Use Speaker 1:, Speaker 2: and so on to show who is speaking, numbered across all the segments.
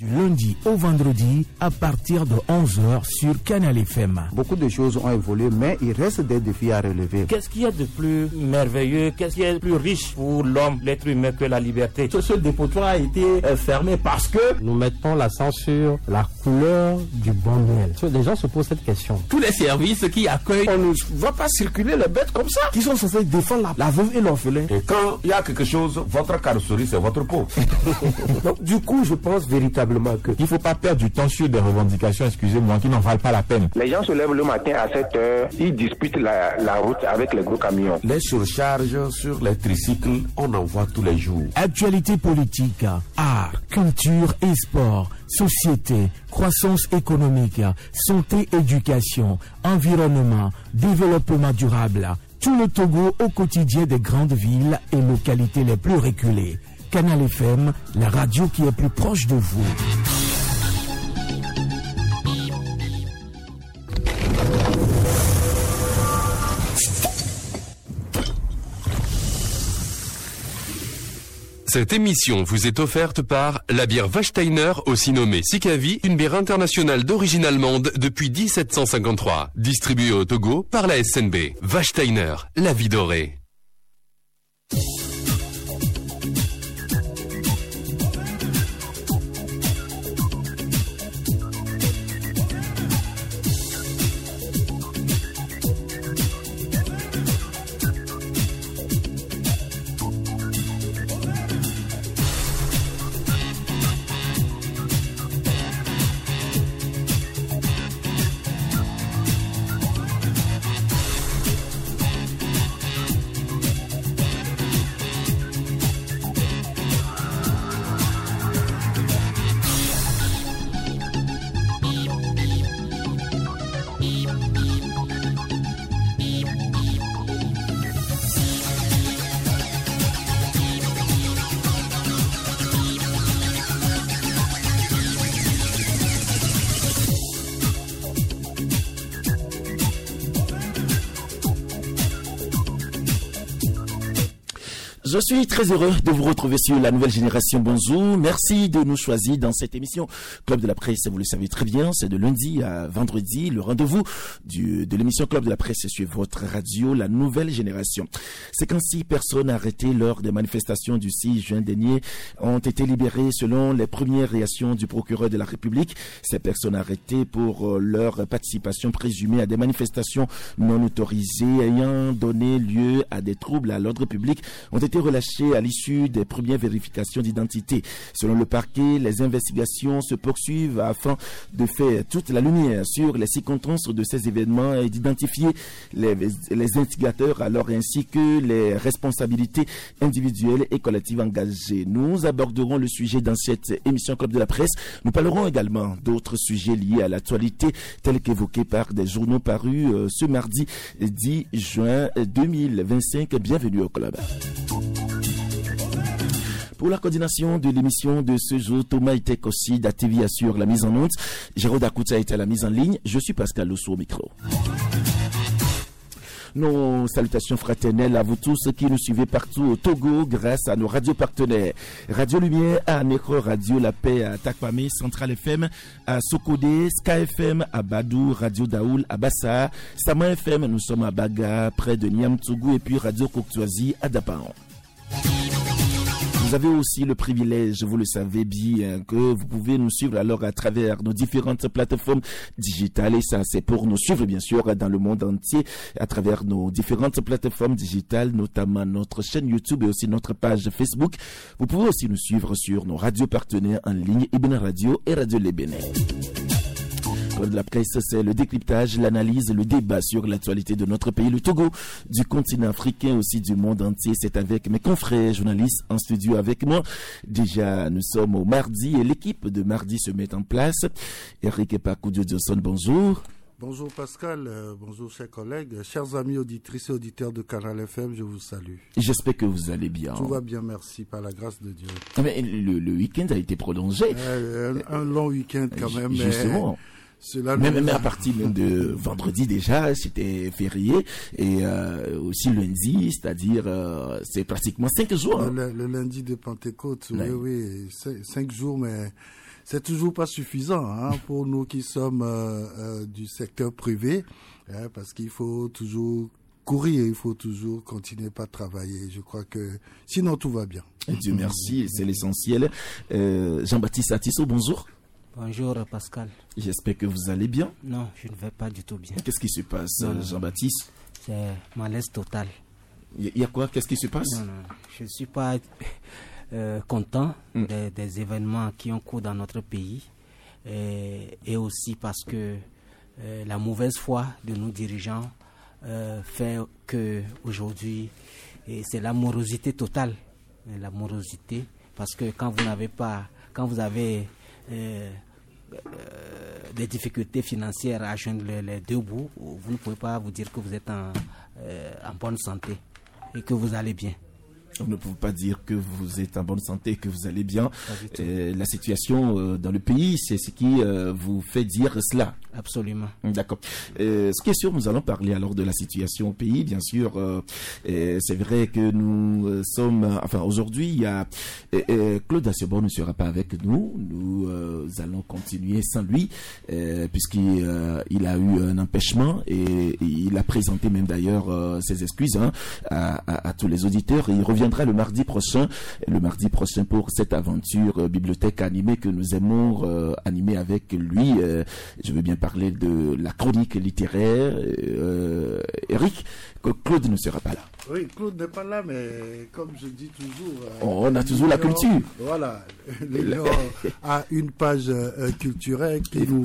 Speaker 1: Du lundi au vendredi à partir de 11h sur Canal FM.
Speaker 2: Beaucoup de choses ont évolué, mais il reste des défis à relever.
Speaker 3: Qu'est-ce qu'il y a de plus merveilleux, qu'est-ce qu'il y a de plus riche pour l'homme, l'être humain que la liberté?
Speaker 4: Ce dépotoir a été fermé parce que
Speaker 5: nous mettons l'accent sur la couleur du bon miel. Les gens se posent cette question.
Speaker 4: Tous les services qui accueillent, on ne va pas circuler les bêtes comme ça, qui sont censés défendre la veuve et l'orphelin.
Speaker 6: Et quand il y a quelque chose, votre carrosserie, c'est votre peau.
Speaker 4: Donc, du coup, je pense véritablement qu'il
Speaker 7: ne faut pas perdre du temps sur des revendications, excusez-moi, qui n'en valent pas la peine.
Speaker 8: Les gens se lèvent le matin à 7h, ils disputent la route avec les gros camions.
Speaker 6: Les surcharges sur les tricycles, on en voit tous les jours.
Speaker 1: Actualité politique, art, culture et sport, société, croissance économique, santé, éducation, environnement, développement durable. Tout le Togo au quotidien des grandes villes et localités les plus reculées. Canal FM, la radio qui est plus proche de vous.
Speaker 9: Cette émission vous est offerte par la bière Wachsteiner, aussi nommée Sikavi, une bière internationale d'origine allemande depuis 1753. Distribuée au Togo par la SNB. Wachsteiner, la vie dorée.
Speaker 10: Je suis très heureux de vous retrouver sur la nouvelle génération. Bonjour, merci de nous choisir dans cette émission Club de la Presse. Vous le savez très bien, c'est de lundi à vendredi, le rendez-vous de l'émission Club de la Presse sur votre radio, la nouvelle génération. 56 personnes arrêtées lors des manifestations du 6 juin dernier ont été libérées selon les premières réactions du procureur de la République. Ces personnes arrêtées pour leur participation présumée à des manifestations non autorisées ayant donné lieu à des troubles à l'ordre public ont été relâchés à l'issue des premières vérifications d'identité. Selon le parquet, les investigations se poursuivent afin de faire toute la lumière sur les circonstances de ces événements et d'identifier les instigateurs alors ainsi que les responsabilités individuelles et collectives engagées. Nous aborderons le sujet dans cette émission Club de la Presse. Nous parlerons également d'autres sujets liés à l'actualité tels qu'évoqués par des journaux parus ce mardi 10 juin 2025. Bienvenue au club. Pour la coordination de l'émission de ce jour, Thomas Itekossi d'ATV assure la mise en onde. Jérôme Akouta est à la mise en ligne. Je suis Pascal Losso au micro. Nos salutations fraternelles à vous tous qui nous suivez partout au Togo grâce à nos radios partenaires. Radio Lumière à Nekro, Radio La Paix à Takpame, Central FM à Sokodé, Sky FM à Badou, Radio Daoul à Bassa, Sama FM, nous sommes à Baga, près de Niamtougou et puis Radio Coctoisie à Dapaon. Vous avez aussi le privilège, vous le savez bien, que vous pouvez nous suivre alors à travers nos différentes plateformes digitales. Et ça, c'est pour nous suivre, bien sûr, dans le monde entier, à travers nos différentes plateformes digitales, notamment notre chaîne YouTube et aussi notre page Facebook. Vous pouvez aussi nous suivre sur nos radios partenaires en ligne, Ibn Radio et Radio Les Bénin. De la presse, c'est le décryptage, l'analyse, le débat sur l'actualité de notre pays, le Togo, du continent africain, aussi du monde entier. C'est avec mes confrères journalistes en studio avec moi. Déjà, nous sommes au mardi et l'équipe de mardi se met en place. Eric Epakoudjo Johnson, bonjour.
Speaker 11: Bonjour Pascal, bonjour chers collègues, chers amis auditrices et auditeurs de Canal FM, je vous salue.
Speaker 10: J'espère que vous allez bien.
Speaker 11: Tout va bien, merci, par la grâce de Dieu.
Speaker 10: Mais le week-end a été prolongé.
Speaker 11: Un long week-end quand même.
Speaker 10: Justement. Mais à partir même de vendredi déjà, c'était férié et aussi lundi, c'est-à-dire c'est pratiquement 5 jours.
Speaker 11: Le lundi de Pentecôte, oui, 5 jours, mais c'est toujours pas suffisant pour nous qui sommes du secteur privé, parce qu'il faut toujours courir, il faut toujours continuer à travailler. Je crois que sinon tout va bien.
Speaker 10: Dieu merci, c'est l'essentiel. Jean-Baptiste Atisso, bonjour.
Speaker 12: Bonjour Pascal.
Speaker 10: J'espère que vous allez bien.
Speaker 12: Non, je ne vais pas du tout bien.
Speaker 10: Qu'est-ce qui se passe, Jean-Baptiste?
Speaker 12: C'est malaise total.
Speaker 10: Il y a quoi? Qu'est-ce qui se passe?
Speaker 12: Non, je ne suis pas content des événements qui ont cours dans notre pays. Et aussi parce que la mauvaise foi de nos dirigeants fait que aujourd'hui c'est la morosité totale. La morosité, parce que quand vous avez des difficultés financières à joindre les deux bouts, vous ne pouvez pas vous dire que vous êtes en bonne santé et que vous allez bien.
Speaker 10: On ne peut pas dire que vous êtes en bonne santé, que vous allez bien. La situation dans le pays, c'est ce qui vous fait dire cela.
Speaker 12: Absolument.
Speaker 10: D'accord. Ce qui est sûr, nous allons parler alors de la situation au pays. Bien sûr, c'est vrai que nous sommes... aujourd'hui, il y a... Claude Asselborn ne sera pas avec nous. Nous allons continuer sans lui, puisqu'il a eu un empêchement et il a présenté même d'ailleurs ses excuses à tous les auditeurs. Et il reviendra le mardi prochain pour cette aventure bibliothèque animée que nous aimons animer avec lui. Je veux bien parler de la chronique littéraire. Eric, Claude ne sera pas là.
Speaker 11: Oui, Claude n'est pas là, mais comme je dis toujours...
Speaker 10: on a toujours la culture.
Speaker 11: Voilà, l'Union a une page culturelle qui nous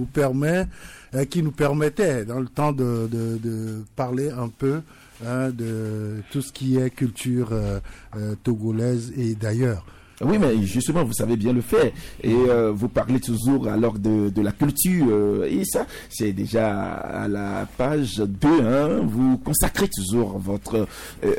Speaker 11: permettait dans le temps de parler un peu de tout ce qui est culture togolaise et d'ailleurs.
Speaker 10: Oui, mais justement, vous savez bien le faire. Et vous parlez toujours alors de la culture. Et ça, c'est déjà à la page 2. Vous consacrez toujours votre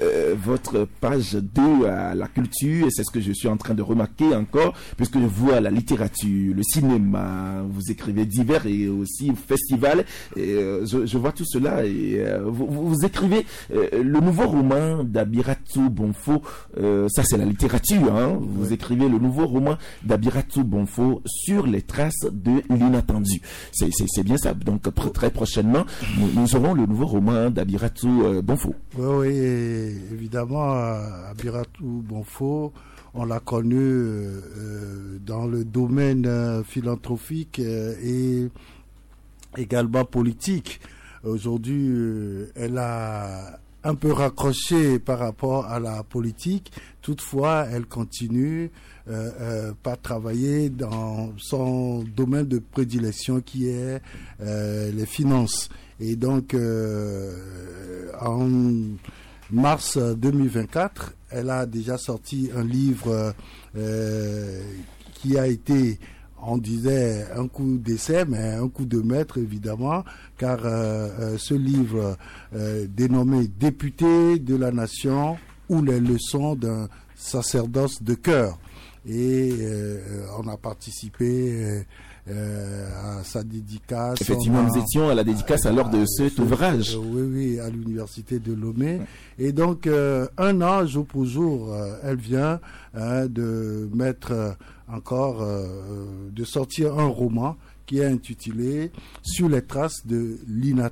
Speaker 10: page 2 à la culture. Et c'est ce que je suis en train de remarquer encore, puisque je vois la littérature, le cinéma, vous écrivez divers et aussi festival. Et je vois tout cela. Et vous écrivez le nouveau roman d'Abiratou Bonfo. Ça, c'est la littérature. Vous écrivez le nouveau roman d'Abiratou Bonfo sur les traces de l'inattendu. C'est bien ça. Donc très prochainement, nous aurons le nouveau roman d'Abiratou Bonfo.
Speaker 11: Oui, évidemment, Abiratou Bonfo, on l'a connu dans le domaine philanthropique et également politique. Aujourd'hui, elle a un peu raccroché par rapport à la politique. Toutefois, elle continue par travailler dans son domaine de prédilection qui est les finances. Et donc, en mars 2024, elle a déjà sorti un livre qui a été, on disait, un coup d'essai, mais un coup de maître, évidemment, car ce livre dénommé « Député de la Nation ou les leçons d'un sacerdoce de cœur ». Et on a participé à sa dédicace.
Speaker 10: Effectivement, nous étions à la dédicace alors de cet ouvrage.
Speaker 11: Oui, à l'université de Lomé. Et donc, un an, jour pour jour, elle vient de mettre encore, de sortir un roman qui est intitulé « Sur les traces de l'inattendu ».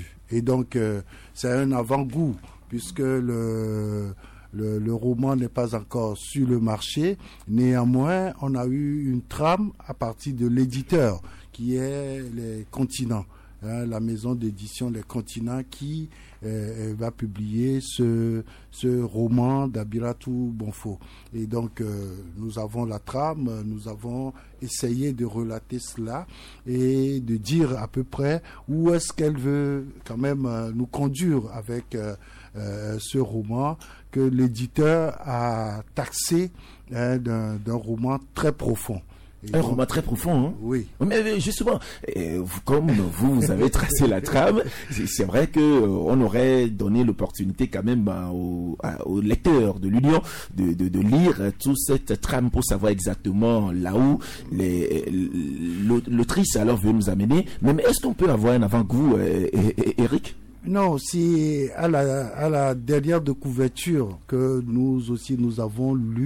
Speaker 11: Et donc, c'est un avant-goût, puisque le roman n'est pas encore sur le marché. Néanmoins, on a eu une trame à partir de l'éditeur, qui est Les Continents, la maison d'édition Les Continents, qui va publier ce roman d'Abiratou Bonfo. Et donc, nous avons la trame, nous avons essayé de relater cela et de dire à peu près où est-ce qu'elle veut quand même nous conduire avec ce roman que l'éditeur a taxé d'un roman très profond.
Speaker 10: Roman très profond,
Speaker 11: Oui.
Speaker 10: Mais justement, comme vous avez tracé la trame, c'est vrai que on aurait donné l'opportunité quand même aux lecteurs de l'Union de lire toute cette trame pour savoir exactement là où l'autrice alors veut nous amener. Mais est-ce qu'on peut avoir un avant-goût, Eric?
Speaker 11: Non, c'est à la dernière de couverture que nous aussi nous avons lu.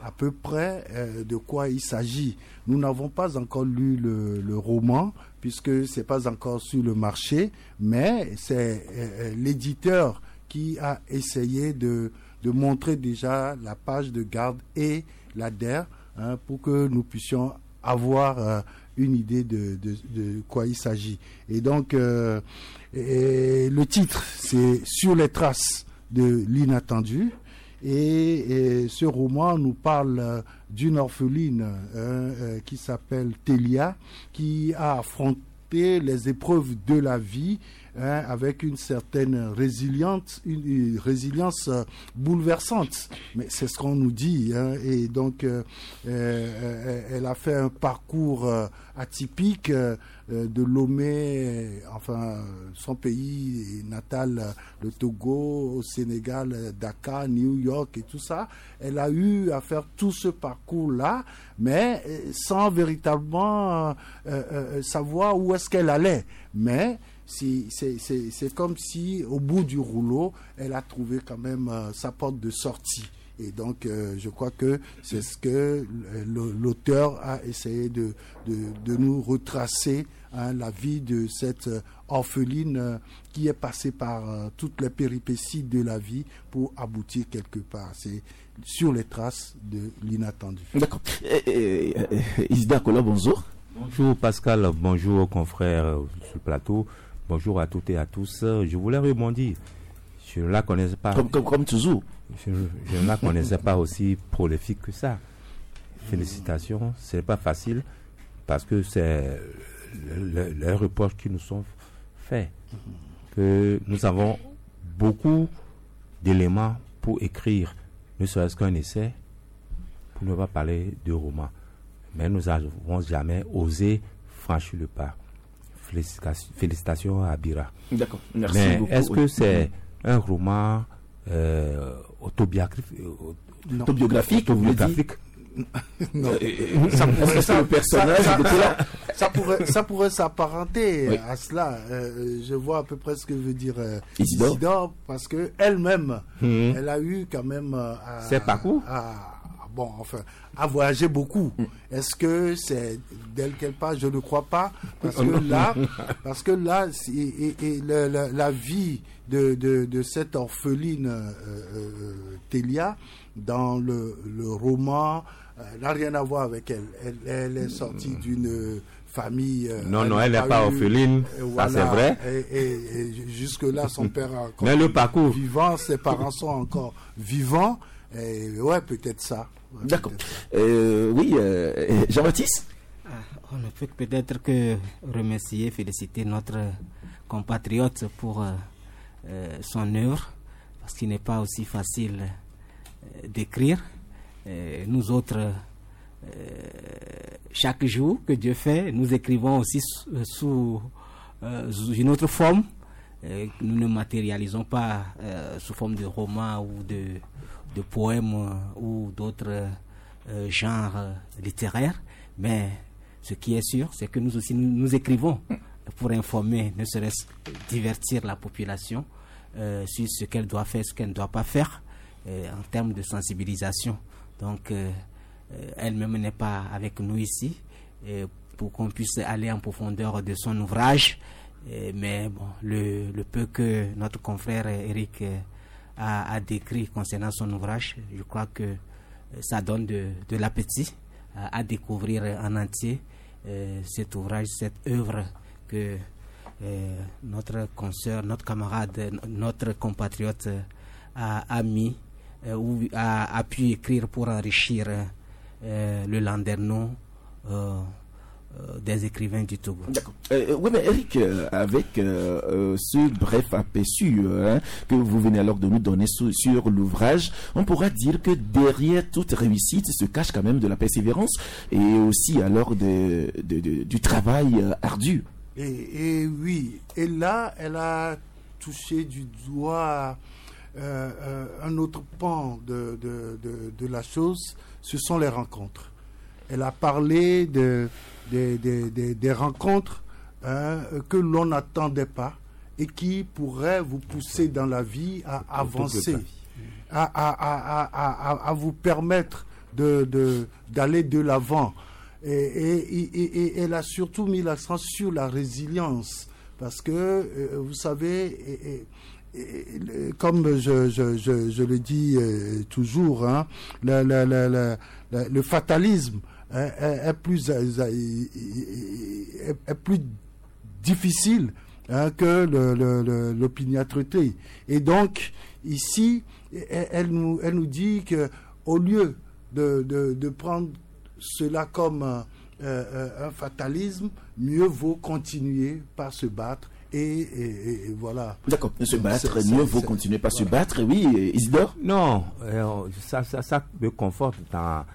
Speaker 11: à peu près de quoi il s'agit. Nous n'avons pas encore lu le roman, puisque ce n'est pas encore sur le marché, mais c'est l'éditeur qui a essayé de montrer déjà la page de garde et la DER, pour que nous puissions avoir une idée de quoi il s'agit. Et donc, le titre, c'est « Sur les traces de l'inattendu ». Et ce roman nous parle d'une orpheline qui s'appelle Télia, qui a affronté les épreuves de la vie avec une certaine résilience bouleversante. Mais c'est ce qu'on nous dit. Et donc, elle a fait un parcours atypique de Lomé, enfin, son pays natal, le Togo, au Sénégal, Dakar, New York et tout ça. Elle a eu à faire tout ce parcours-là, mais sans véritablement savoir où est-ce qu'elle allait. Mais c'est comme si, au bout du rouleau, elle a trouvé quand même sa porte de sortie. Et donc, je crois que c'est ce que l'auteur a essayé de nous retracer, la vie de cette orpheline qui est passée par toutes les péripéties de la vie pour aboutir quelque part. C'est sur les traces de l'inattendu.
Speaker 10: D'accord. Isda Kola, bonjour.
Speaker 13: Bonjour Pascal, bonjour aux confrères sur le plateau. Bonjour à toutes et à tous. Je voulais rebondir. Je ne la connaissais pas.
Speaker 10: Comme toujours.
Speaker 13: Je ne la connaissais pas aussi prolifique que ça. Félicitations. Ce n'est pas facile parce que c'est les reproches qui nous sont faits. Que nous avons beaucoup d'éléments pour écrire, ne serait-ce qu'un essai, pour ne pas parler de roman. Mais nous n'avons jamais osé franchir le pas. Félicitations à Bira.
Speaker 10: D'accord, merci beaucoup.
Speaker 13: Mais est-ce que c'est un roman autobiographique?
Speaker 11: Non. Ça pourrait s'apparenter à cela. Je vois à peu près ce que veut dire Isidore, parce que elle-même, elle a eu quand même à voyager beaucoup. Est-ce que c'est d'elle qu'elle parle? Je ne crois pas, parce que là, la vie de cette orpheline Télia dans le roman n'a rien à voir avec elle. Elle est sortie d'une famille.
Speaker 13: Non, elle n'est pas orpheline, ça c'est vrai.
Speaker 11: Et jusque-là, son père est encore
Speaker 13: mais le parcours
Speaker 11: vivant, ses parents sont encore vivants. Et ouais, peut-être ça. Ouais,
Speaker 10: d'accord. Oui, Jean-Baptiste?
Speaker 12: On ne peut peut-être que remercier, féliciter notre compatriote pour son œuvre, parce qu'il n'est pas aussi facile d'écrire. Nous autres, chaque jour que Dieu fait, nous écrivons aussi sous une autre forme. Nous ne matérialisons pas sous forme de roman ou de poèmes ou d'autres genres littéraires, mais ce qui est sûr, c'est que nous aussi nous écrivons pour informer, ne serait-ce divertir la population sur ce qu'elle doit faire, ce qu'elle ne doit pas faire en termes de sensibilisation. Donc elle-même n'est pas avec nous ici pour qu'on puisse aller en profondeur de son ouvrage, mais bon, le peu que notre confrère Eric a décrit concernant son ouvrage, je crois que ça donne de l'appétit à découvrir en entier cet ouvrage, cette œuvre que notre consoeur, notre camarade, notre compatriote a mis ou a pu écrire pour enrichir le landerneau des écrivains du Togo.
Speaker 10: D'accord. Oui, mais Eric, avec ce bref aperçu que vous venez alors de nous donner sur l'ouvrage, on pourra dire que derrière toute réussite se cache quand même de la persévérance et aussi alors du travail ardu.
Speaker 11: Et oui, et là, elle a touché du doigt un autre pan de la chose, ce sont les rencontres. Elle a parlé des rencontres que l'on n'attendait pas et qui pourraient vous pousser dans la vie à avancer, à vous permettre d'aller de l'avant. Et elle a surtout mis l'accent sur la résilience, parce que, vous savez, comme je le dis toujours, hein, le fatalisme est plus difficile, hein, que l'opiniâtreté. Et donc, ici, elle nous dit que au lieu de prendre cela comme un fatalisme, mieux vaut continuer par se battre. Et voilà.
Speaker 10: D'accord, se battre, mieux vaut continuer par se battre. Oui, Isidore?
Speaker 13: Non, ça me conforte dans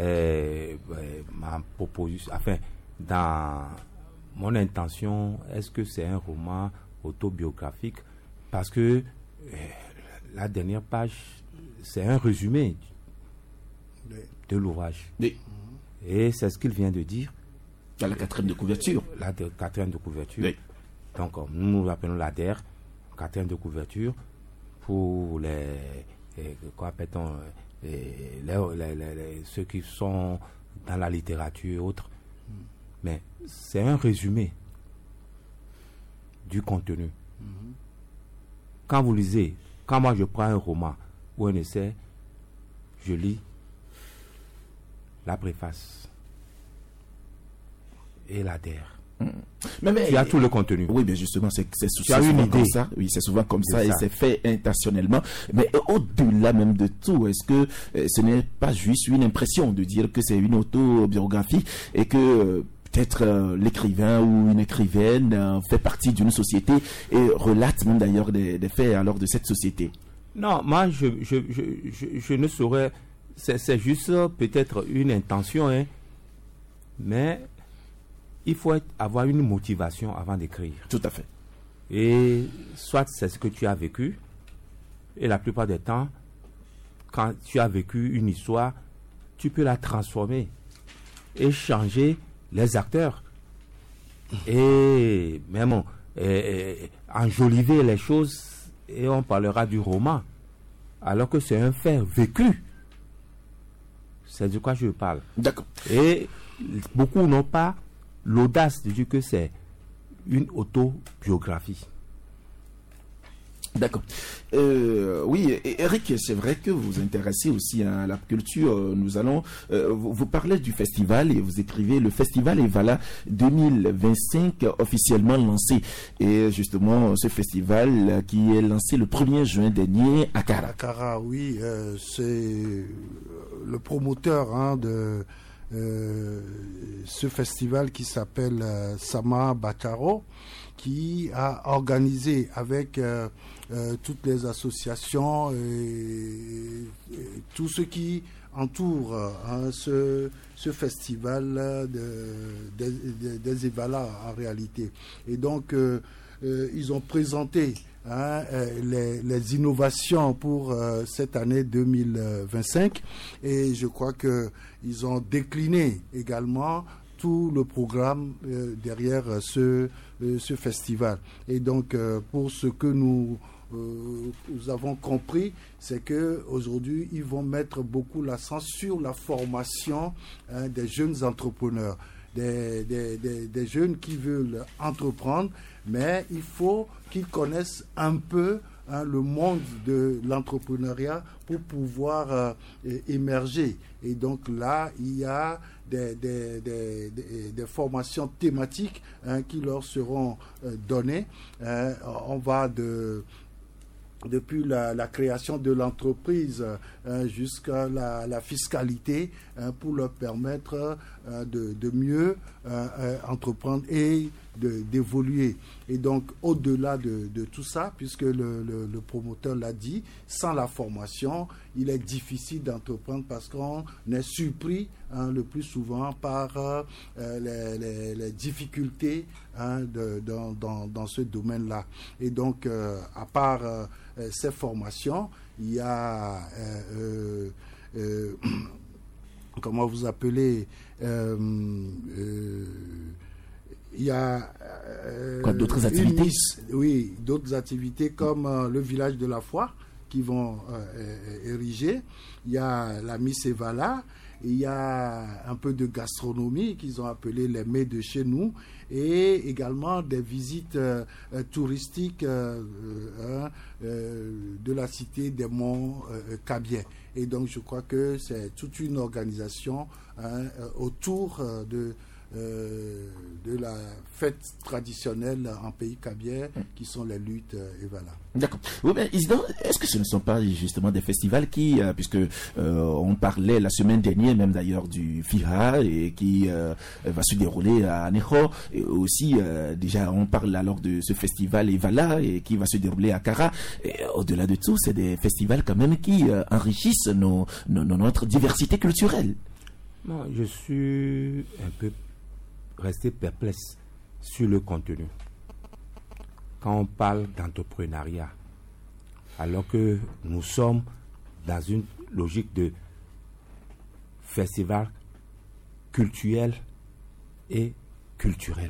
Speaker 13: ma proposition, enfin, dans mon intention. Est-ce que c'est un roman autobiographique? Parce que la dernière page, c'est un résumé de l'ouvrage.
Speaker 10: Oui.
Speaker 13: Et c'est ce qu'il vient de dire.
Speaker 10: À la 4e de couverture.
Speaker 13: La 4e de couverture.
Speaker 10: Oui.
Speaker 13: Donc, nous l'appelons l'ADER, 4e de couverture, pour quoi appelle-t-on, ceux qui sont dans la littérature et autres. Mais c'est un résumé du contenu. Quand vous lisez, quand moi je prends un roman ou un essai, je lis la préface et l'ADER.
Speaker 10: Mais
Speaker 13: tu as tout le contenu.
Speaker 10: Oui, mais justement, c'est souvent comme ça. Oui, c'est souvent comme ça, et c'est fait intentionnellement. Mais au-delà même de tout, est-ce que ce n'est pas juste une impression de dire que c'est une autobiographie et que peut-être l'écrivain ou une écrivaine fait partie d'une société et relate même d'ailleurs des faits alors de cette société?
Speaker 13: Non, moi je ne saurais. C'est juste peut-être une intention, hein, mais il faut avoir une motivation avant d'écrire.
Speaker 10: Tout à fait.
Speaker 13: Et soit c'est ce que tu as vécu, et la plupart du temps, quand tu as vécu une histoire, tu peux la transformer et changer les acteurs. Et même enjoliver les choses, et on parlera du roman, alors que c'est un fait vécu. C'est de quoi je parle.
Speaker 10: D'accord.
Speaker 13: Et beaucoup n'ont pas l'audace de dire que c'est une autobiographie.
Speaker 10: D'accord. Oui, Eric, c'est vrai que vous vous intéressez aussi à la culture. Nous allons vous parler du festival et vous écrivez: le festival Evala 2025 officiellement lancé. Et justement, ce festival qui est lancé le 1er juin dernier à Kara.
Speaker 11: Kara, oui, c'est le promoteur de ce festival qui s'appelle Sama Bakaro, qui a organisé avec toutes les associations et tous ceux qui entourent ce festival des Evala en réalité. Et donc, ils ont présenté les innovations pour cette année 2025, et je crois qu'ils ont décliné également tout le programme derrière ce festival. Et donc, pour ce que nous avons compris, c'est qu'aujourd'hui, ils vont mettre beaucoup l'accent sur la formation des jeunes entrepreneurs, des jeunes qui veulent entreprendre, mais il faut qu'ils connaissent un peu le monde de l'entrepreneuriat pour pouvoir émerger. Et donc là, il y a des formations thématiques qui leur seront données. On va depuis la création de l'entreprise jusqu'à la fiscalité pour leur permettre de mieux entreprendre et d'évoluer. Et donc, au-delà de tout ça, puisque le promoteur l'a dit, sans la formation, il est difficile d'entreprendre parce qu'on est surpris le plus souvent par les difficultés dans ce domaine-là. Et donc, à part ces formations, il y a comment vous appelez il y a
Speaker 10: d'autres activités?
Speaker 11: Oui, d'autres activités comme le village de la foi qui vont ériger. Il y a la Miss Evala. Il y a un peu de gastronomie qu'ils ont appelé les mets de chez nous et également des visites touristiques de la cité des monts Kabylie. Et donc je crois que c'est toute une organisation autour de la fête traditionnelle en pays kabylie qui sont les luttes Evala.
Speaker 10: D'accord. Oui, mais Isidore, est-ce que ce ne sont pas justement des festivals qui, puisque on parlait la semaine dernière même d'ailleurs du FIHA et qui va se dérouler à Neho, et aussi déjà on parle alors de ce festival Evala et qui va se dérouler à Kara. Et au-delà de tout, c'est des festivals quand même qui enrichissent notre diversité culturelle.
Speaker 13: Non, je suis un peu resté perplexe sur le contenu. Quand on parle d'entrepreneuriat, alors que nous sommes dans une logique de festival culturel et culturel,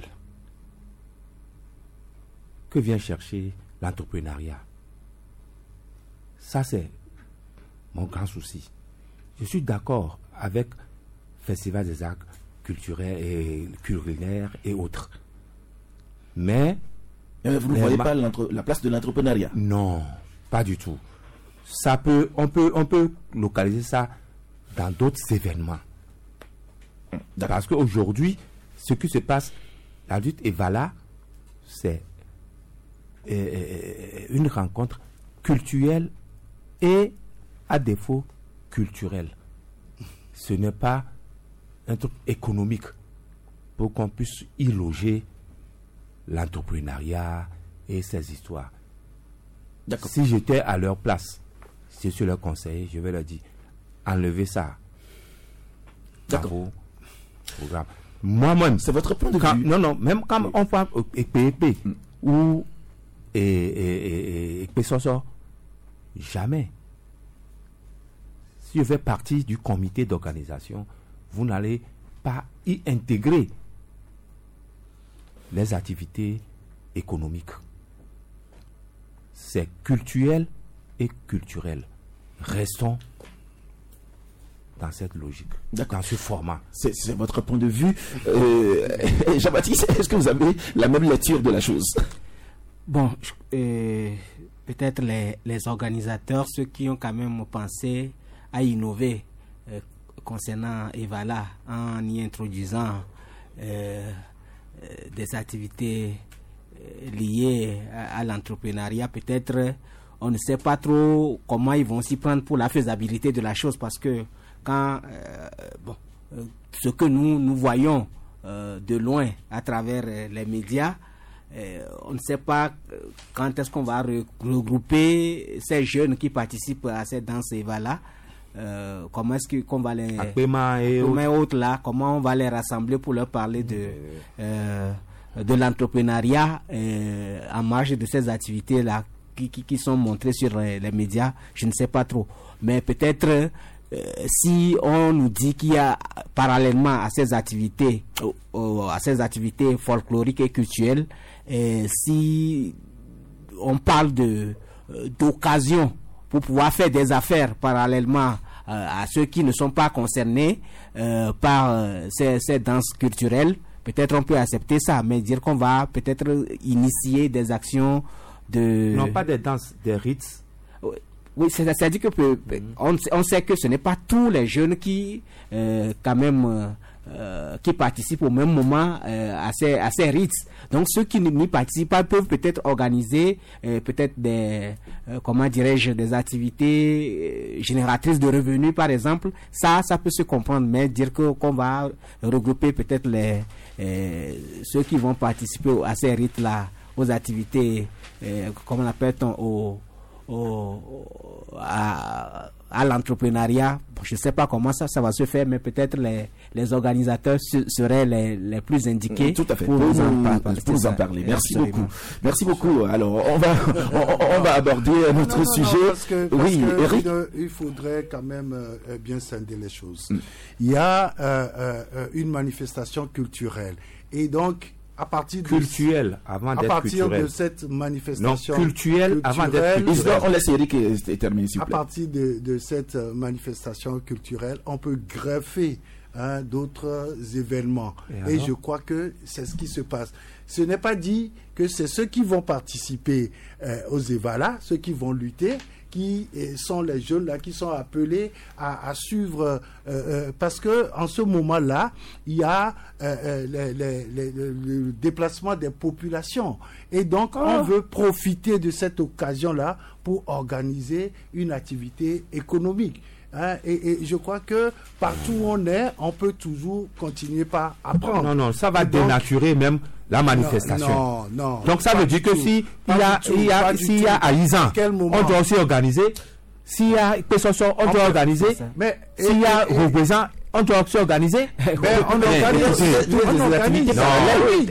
Speaker 13: que vient chercher l'entrepreneuriat? Ça, c'est mon grand souci. Je suis d'accord avec Festival des arts culturels et culinaires et autres. Mais
Speaker 10: vous ne voyez pas la place de l'entrepreneuriat?
Speaker 13: Non, pas du tout. On peut localiser ça dans d'autres événements. Parce qu'aujourd'hui, ce qui se passe, la lutte Evala, c'est une rencontre culturelle et, à défaut, culturelle. Ce n'est pas un truc économique pour qu'on puisse y loger l'entrepreneuriat et ces histoires. D'accord. Si j'étais à leur place, si je suis leur conseiller, je vais leur dire, enlevez ça dans vos programmes. Moi-même,
Speaker 10: c'est votre point de vue.
Speaker 13: Non, même quand on parle PEP ou PSOSO, jamais. Si je fais partie du comité d'organisation, vous n'allez pas y intégrer les activités économiques. C'est culturel et culturel. Restons dans cette logique, dans ce format.
Speaker 10: C'est votre point de vue. Jean-Baptiste, est-ce que vous avez la même lecture de la chose?
Speaker 12: Bon, peut-être les organisateurs, ceux qui ont quand même pensé à innover concernant Evala en y introduisant des activités liées à l'entrepreneuriat. Peut-être on ne sait pas trop comment ils vont s'y prendre pour la faisabilité de la chose, parce que quand ce que nous voyons de loin à travers les médias, on ne sait pas quand est-ce qu'on va regrouper ces jeunes qui participent à cette danse Evala. Comment est-ce qu'on va les autres là, comment on va les rassembler pour leur parler de l'entrepreneuriat en marge de ces activités là qui sont montrées sur les médias. Je ne sais pas trop, mais peut-être si on nous dit qu'il y a parallèlement à ces activités folkloriques et culturelles, si on parle d'occasion pour pouvoir faire des affaires parallèlement à ceux qui ne sont pas concernés par ces danses culturelles, peut-être on peut accepter ça, mais dire qu'on va peut-être initier des actions de...
Speaker 13: Non, pas des danses, des rites.
Speaker 12: Oui, c'est-à-dire que on sait que ce n'est pas tous les jeunes qui quand même qui participent au même moment à ces rites. Donc ceux qui n'y participent pas peuvent peut-être organiser peut-être des des activités génératrices de revenus par exemple. Ça peut se comprendre, mais dire qu'on va regrouper peut-être ceux qui vont participer à ces rites là, aux activités comment on appelle-t-on à l'entrepreneuriat. Je ne sais pas comment ça va se faire, mais peut-être les organisateurs seraient les plus indiqués.
Speaker 10: Tout à fait. Pour vous en parler. Merci beaucoup. Merci beaucoup. Alors, on va aborder notre sujet.
Speaker 11: Parce que Eric, il faudrait quand même bien scinder les choses. Il y a une manifestation culturelle. Et donc, à partir
Speaker 13: culturel avant d'être culturel.
Speaker 11: À partir de cette manifestation.
Speaker 13: Non, culturel avant d'être culturel.
Speaker 10: On laisse Eric terminer, s'il vous plaît.
Speaker 11: À partir de cette manifestation culturelle, on peut greffer d'autres événements. Et je crois que c'est ce qui se passe. Ce n'est pas dit que c'est ceux qui vont participer aux EVALA, ceux qui vont lutter, qui sont les jeunes là qui sont appelés à suivre parce que en ce moment-là il y a le déplacement des populations et donc on veut profiter de cette occasion-là pour organiser une activité économique. Et je crois que partout où on est, on peut toujours continuer par apprendre.
Speaker 13: Non, ça va dénaturer même la manifestation.
Speaker 11: Non.
Speaker 13: Donc ça veut dire que s'il y a Aïzan, on doit aussi organiser. S'il y a Pessoso, on doit organiser. S'il y a Robézan, on doit aussi organiser.
Speaker 11: Mais on organise des activités parallèles.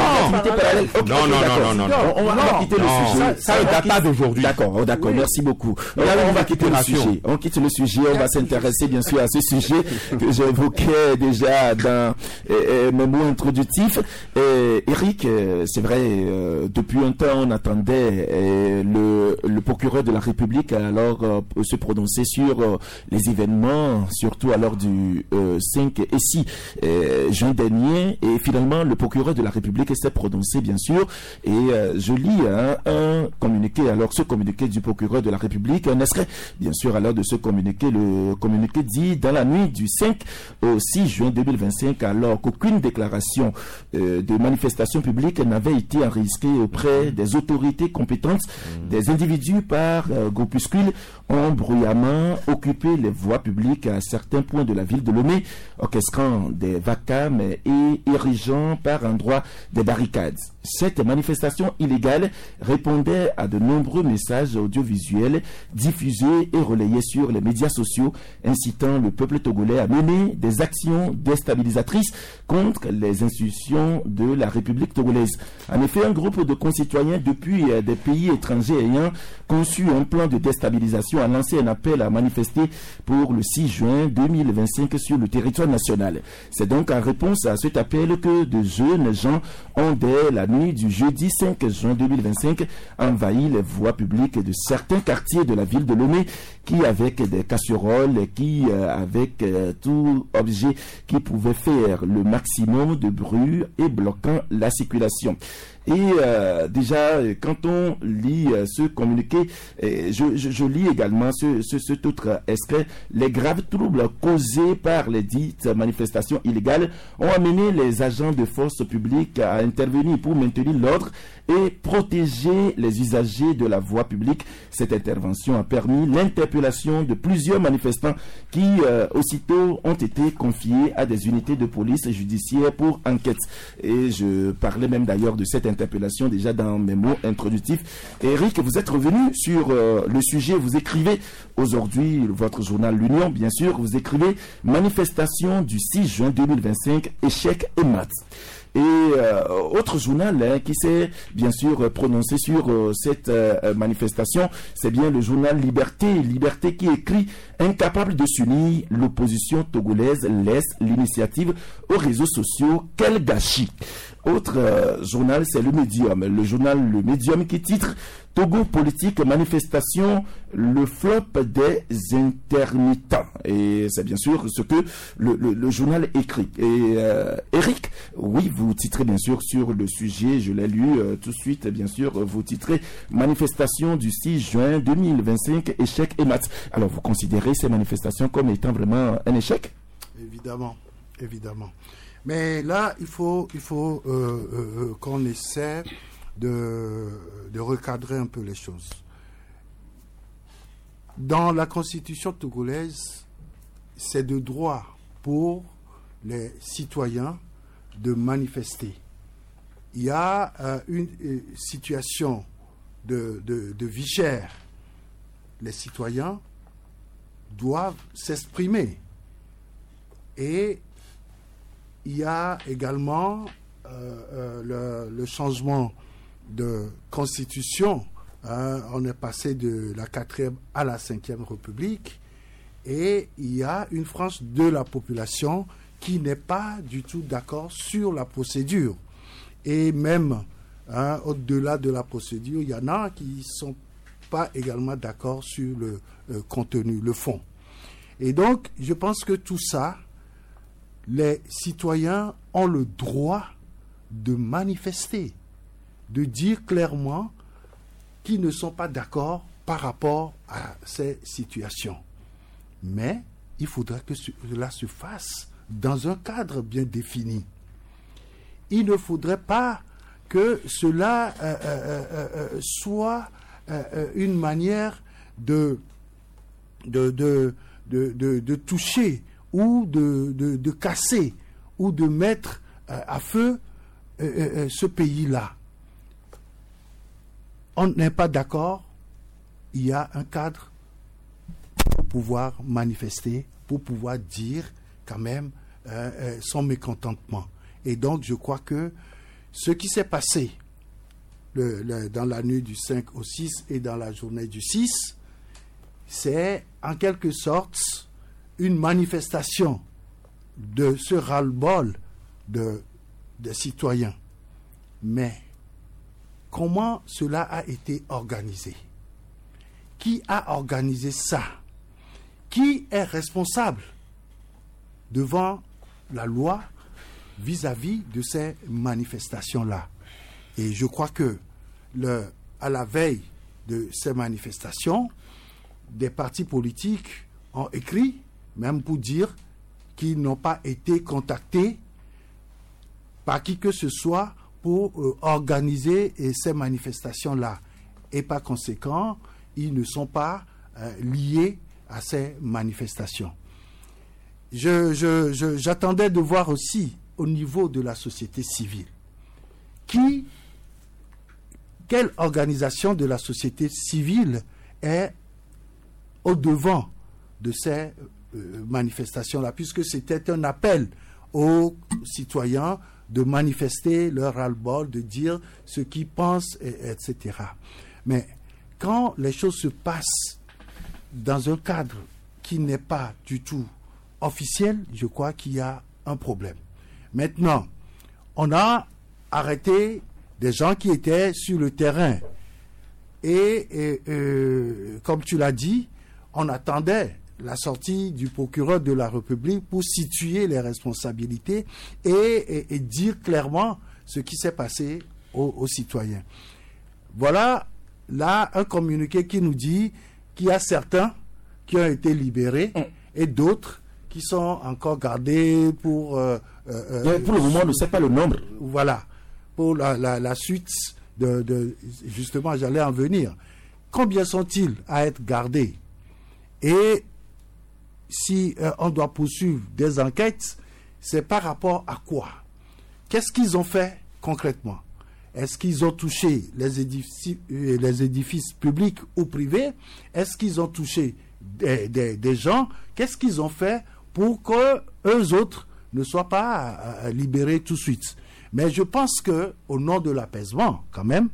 Speaker 13: Non. On va quitter le sujet. Ça ne date pas d'aujourd'hui.
Speaker 10: D'accord. Merci beaucoup. On va quitter le sujet. On quitte le sujet. On va s'intéresser bien sûr à ce sujet que j'évoquais déjà dans mes mots introductifs. Eric, c'est vrai, depuis un temps, on attendait le procureur de la République alors se prononcer sur les événements, surtout à l'heure du 5 et 6 juin dernier, et finalement le procureur de la République s'est prononcé bien sûr, et je lis un communiqué, alors ce communiqué du procureur de la République, un extrait bien sûr alors de ce communiqué. Le communiqué dit: dans la nuit du 5 au 6 juin 2025, alors qu'aucune déclaration de manifestation publique n'avait été enregistrée auprès des autorités compétentes, des individus par groupuscules ont bruyamment occupé les voies publiques à certains points de la ville de Lomé, orchestrant des vacarmes et érigeant par endroits des barricades. Cette manifestation illégale répondait à de nombreux messages audiovisuels diffusés et relayés sur les médias sociaux, incitant le peuple togolais à mener des actions déstabilisatrices contre les institutions de la République togolaise. En effet, un groupe de concitoyens depuis des pays étrangers ayant conçu un plan de déstabilisation a lancé un appel à manifester pour le 6 juin 2025 sur le territoire national. C'est donc en réponse à cet appel que de jeunes gens ont, dès la nuit du jeudi 5 juin 2025, envahi les voies publiques de certains quartiers de la ville de Lomé, qui avec des casseroles, qui avec tout objet qui pouvait faire le maximum de bruit et bloquant la circulation. Et déjà, quand on lit ce communiqué, je lis également cet autre extrait. Les graves troubles causés par les dites manifestations illégales ont amené les agents de force publique à intervenir pour maintenir l'ordre et protéger les usagers de la voie publique. Cette intervention a permis l'interpellation de plusieurs manifestants qui aussitôt ont été confiés à des unités de police judiciaire pour enquête. Et je parlais même d'ailleurs de cette interpellation déjà dans mes mots introductifs. Eric, vous êtes revenu sur le sujet. Vous écrivez aujourd'hui, votre journal L'Union, bien sûr, vous écrivez « Manifestation du 6 juin 2025, échec et maths ». Et autre journal qui s'est bien sûr prononcé sur cette manifestation, c'est bien le journal Liberté qui écrit: incapable de s'unir, l'opposition togolaise laisse l'initiative aux réseaux sociaux, quel gâchis. Autre journal, c'est le journal Le Médium qui titre: Togo politique, manifestation, le flop des intermittents. Et c'est bien sûr ce que le journal écrit. Et Eric, oui, vous titrez bien sûr sur le sujet, je l'ai lu tout de suite, bien sûr, vous titrez manifestation du 6 juin 2025, échec et maths. Alors vous considérez ces manifestations comme étant vraiment un échec?
Speaker 11: Évidemment. Mais là, il faut qu'on essaie de recadrer un peu les choses. Dans la constitution togolaise, c'est de droit pour les citoyens de manifester. Il y a une situation de vie chère. Les citoyens doivent s'exprimer. Et il y a également le changement de constitution. On est passé de la 4e à la 5e République, et il y a une frange de la population qui n'est pas du tout d'accord sur la procédure. Et même au-delà de la procédure, il y en a qui ne sont pas également d'accord sur le contenu, le fond. Et donc, je pense que tout ça, les citoyens ont le droit de manifester, de dire clairement qu'ils ne sont pas d'accord par rapport à ces situations. Mais il faudra que cela se fasse dans un cadre bien défini. Il ne faudrait pas que cela soit une manière de toucher ou de casser ou de mettre à feu ce pays-là. On n'est pas d'accord, il y a un cadre pour pouvoir manifester, pour pouvoir dire quand même son mécontentement. Et donc je crois que ce qui s'est passé dans la nuit du 5 au 6 et dans la journée du 6, c'est en quelque sorte une manifestation de ce ras-le-bol des citoyens. Mais comment cela a été organisé? Qui a organisé ça? Qui est responsable devant la loi vis-à-vis de ces manifestations-là? Et je crois que à la veille de ces manifestations, des partis politiques ont écrit, même pour dire qu'ils n'ont pas été contactés par qui que ce soit pour organiser ces manifestations-là. Et par conséquent, ils ne sont pas liés à ces manifestations. J'attendais de voir aussi au niveau de la société civile quelle organisation de la société civile est au-devant de ces manifestations-là, puisque c'était un appel aux citoyens de manifester leur ras-le-bol, de dire ce qu'ils pensent, etc. Mais quand les choses se passent dans un cadre qui n'est pas du tout officiel, je crois qu'il y a un problème. Maintenant, on a arrêté des gens qui étaient sur le terrain. Et comme tu l'as dit, on attendait la sortie du procureur de la République pour situer les responsabilités et dire clairement ce qui s'est passé aux citoyens. Voilà là un communiqué qui nous dit qu'il y a certains qui ont été libérés et d'autres qui sont encore gardés pour
Speaker 10: le moment, on ne sait pas le nombre.
Speaker 11: Voilà, pour la suite justement, j'allais en venir. Combien sont-ils à être gardés? Et si on doit poursuivre des enquêtes, c'est par rapport à quoi? Qu'est-ce qu'ils ont fait concrètement? Est-ce qu'ils ont touché les édifices publics ou privés? Est-ce qu'ils ont touché des gens? Qu'est-ce qu'ils ont fait pour que eux autres ne soient pas libérés tout de suite? Mais je pense que au nom de l'apaisement, quand même,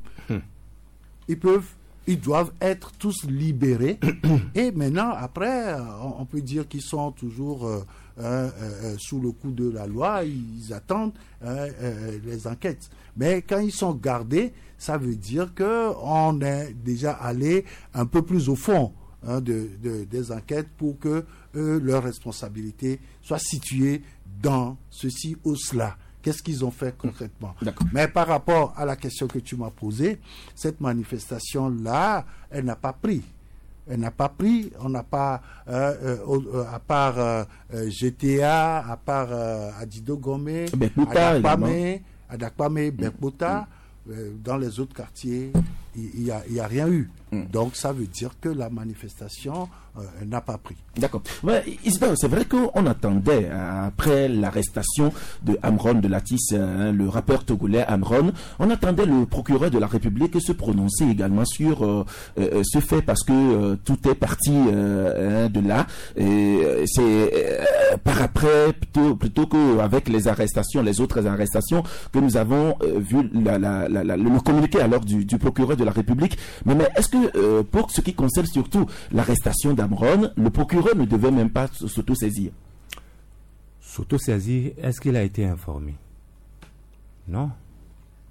Speaker 11: ils doivent être tous libérés. Et maintenant, après, on peut dire qu'ils sont toujours sous le coup de la loi. Ils attendent les enquêtes. Mais quand ils sont gardés, ça veut dire qu'on est déjà allé un peu plus au fond des enquêtes pour que leurs responsabilités soient situées dans ceci ou cela. Qu'est-ce qu'ils ont fait concrètement? Mais par rapport à la question que tu m'as posée, cette manifestation-là, elle n'a pas pris. Elle n'a pas pris. On n'a pas, à part GTA, à part Adido Gomé, Adakpame, Bekbota, dans les autres quartiers, il n'y a rien eu. Donc ça veut dire que la manifestation n'a pas pris.
Speaker 10: D'accord. Ouais, c'est vrai qu'on attendait, après l'arrestation de Amron de Latis, le rappeur togolais Amron, on attendait le procureur de la République se prononcer également sur ce fait, parce que tout est parti de là. C'est par après, plutôt qu'avec les arrestations, les autres arrestations, que nous avons vu le communiqué alors du procureur de la République. Mais est-ce que pour ce qui concerne surtout l'arrestation d'Amron, le procureur ne devait même pas s'auto-saisir?
Speaker 13: S'auto-saisir, est-ce qu'il a été informé? Non.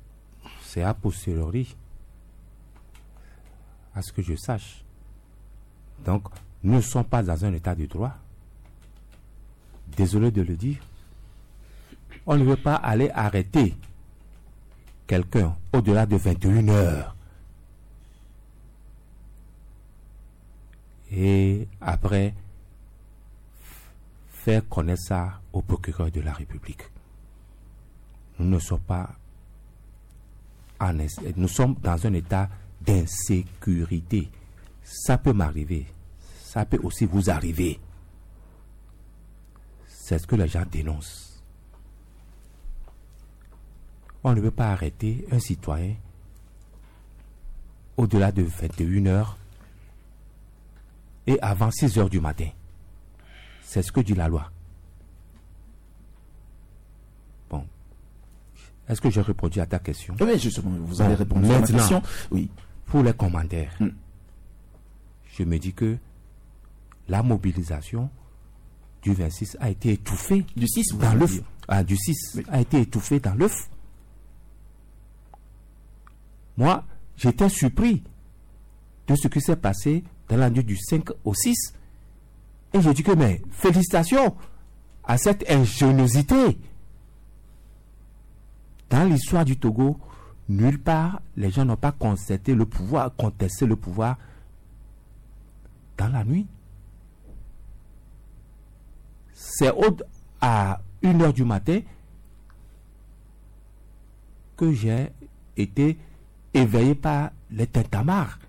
Speaker 13: c'est a posteriori, à ce que je sache. Donc, nous ne sommes pas dans un état de droit. Désolé de le dire. On ne veut pas aller arrêter quelqu'un au-delà de 21 heures. Et après, faire connaître ça au procureur de la République. Nous ne sommes pas nous sommes dans un état d'insécurité. Ça peut m'arriver. Ça peut aussi vous arriver. C'est ce que les gens dénoncent. On ne peut pas arrêter un citoyen au-delà de 21 heures et avant 6 heures du matin. C'est ce que dit la loi. Bon. Est-ce que j'ai répondu à ta question?
Speaker 10: Oui, justement, vous avez répondu à ma question. Oui.
Speaker 13: Pour les commentaires, je me dis que la mobilisation du 26 a été étouffée
Speaker 10: du 6
Speaker 13: dans l'œuf. Du 6 a été étouffée dans l'œuf. Moi, j'étais surpris de ce qui s'est passé dans la nuit du 5 au 6. Et je dis que, mais félicitations à cette ingéniosité. Dans l'histoire du Togo, nulle part, les gens n'ont pas contesté le pouvoir dans la nuit. C'est à 1h du matin que j'ai été éveillé par les tintamars.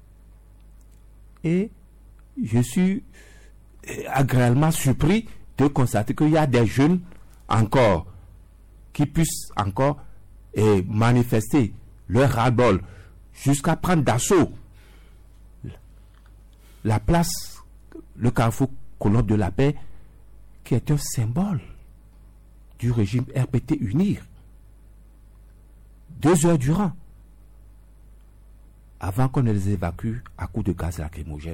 Speaker 13: Et je suis agréablement surpris de constater qu'il y a des jeunes encore qui puissent encore manifester leur ras-le-bol jusqu'à prendre d'assaut la place, le carrefour Colombe de la Paix, qui est un symbole du régime RPT UNIR. 2 heures durant, avant qu'on ne les évacue à coups de gaz lacrymogène.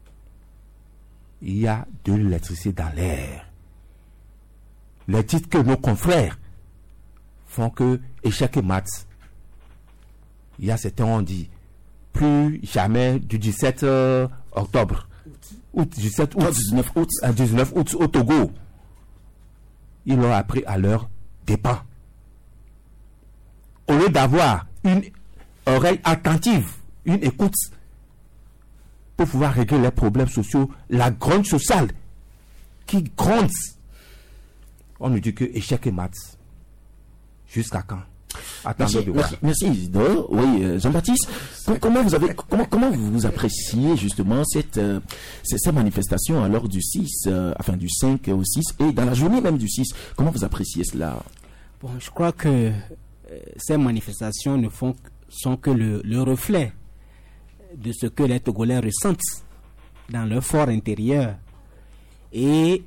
Speaker 13: Il y a de l'électricité dans l'air. Les titres que nos confrères font que échec et maths. Il y a certains ont dit plus jamais du 17 octobre, 19 août au Togo. Ils l'ont appris à leur dépens. Au lieu d'avoir une oreille attentive, une écoute pour pouvoir régler les problèmes sociaux, la grogne sociale qui gronde, on nous dit que échec et maths. Jusqu'à quand?
Speaker 10: Merci Isidore. Oui, Jean-Baptiste, comment vous appréciez justement cette manifestation à l'heure du 6, du 5 au 6 et dans la journée même du 6? Comment vous appréciez cela?
Speaker 12: Bon, je crois que ces manifestations sont que le reflet de ce que les Togolais ressentent dans leur fort intérieur et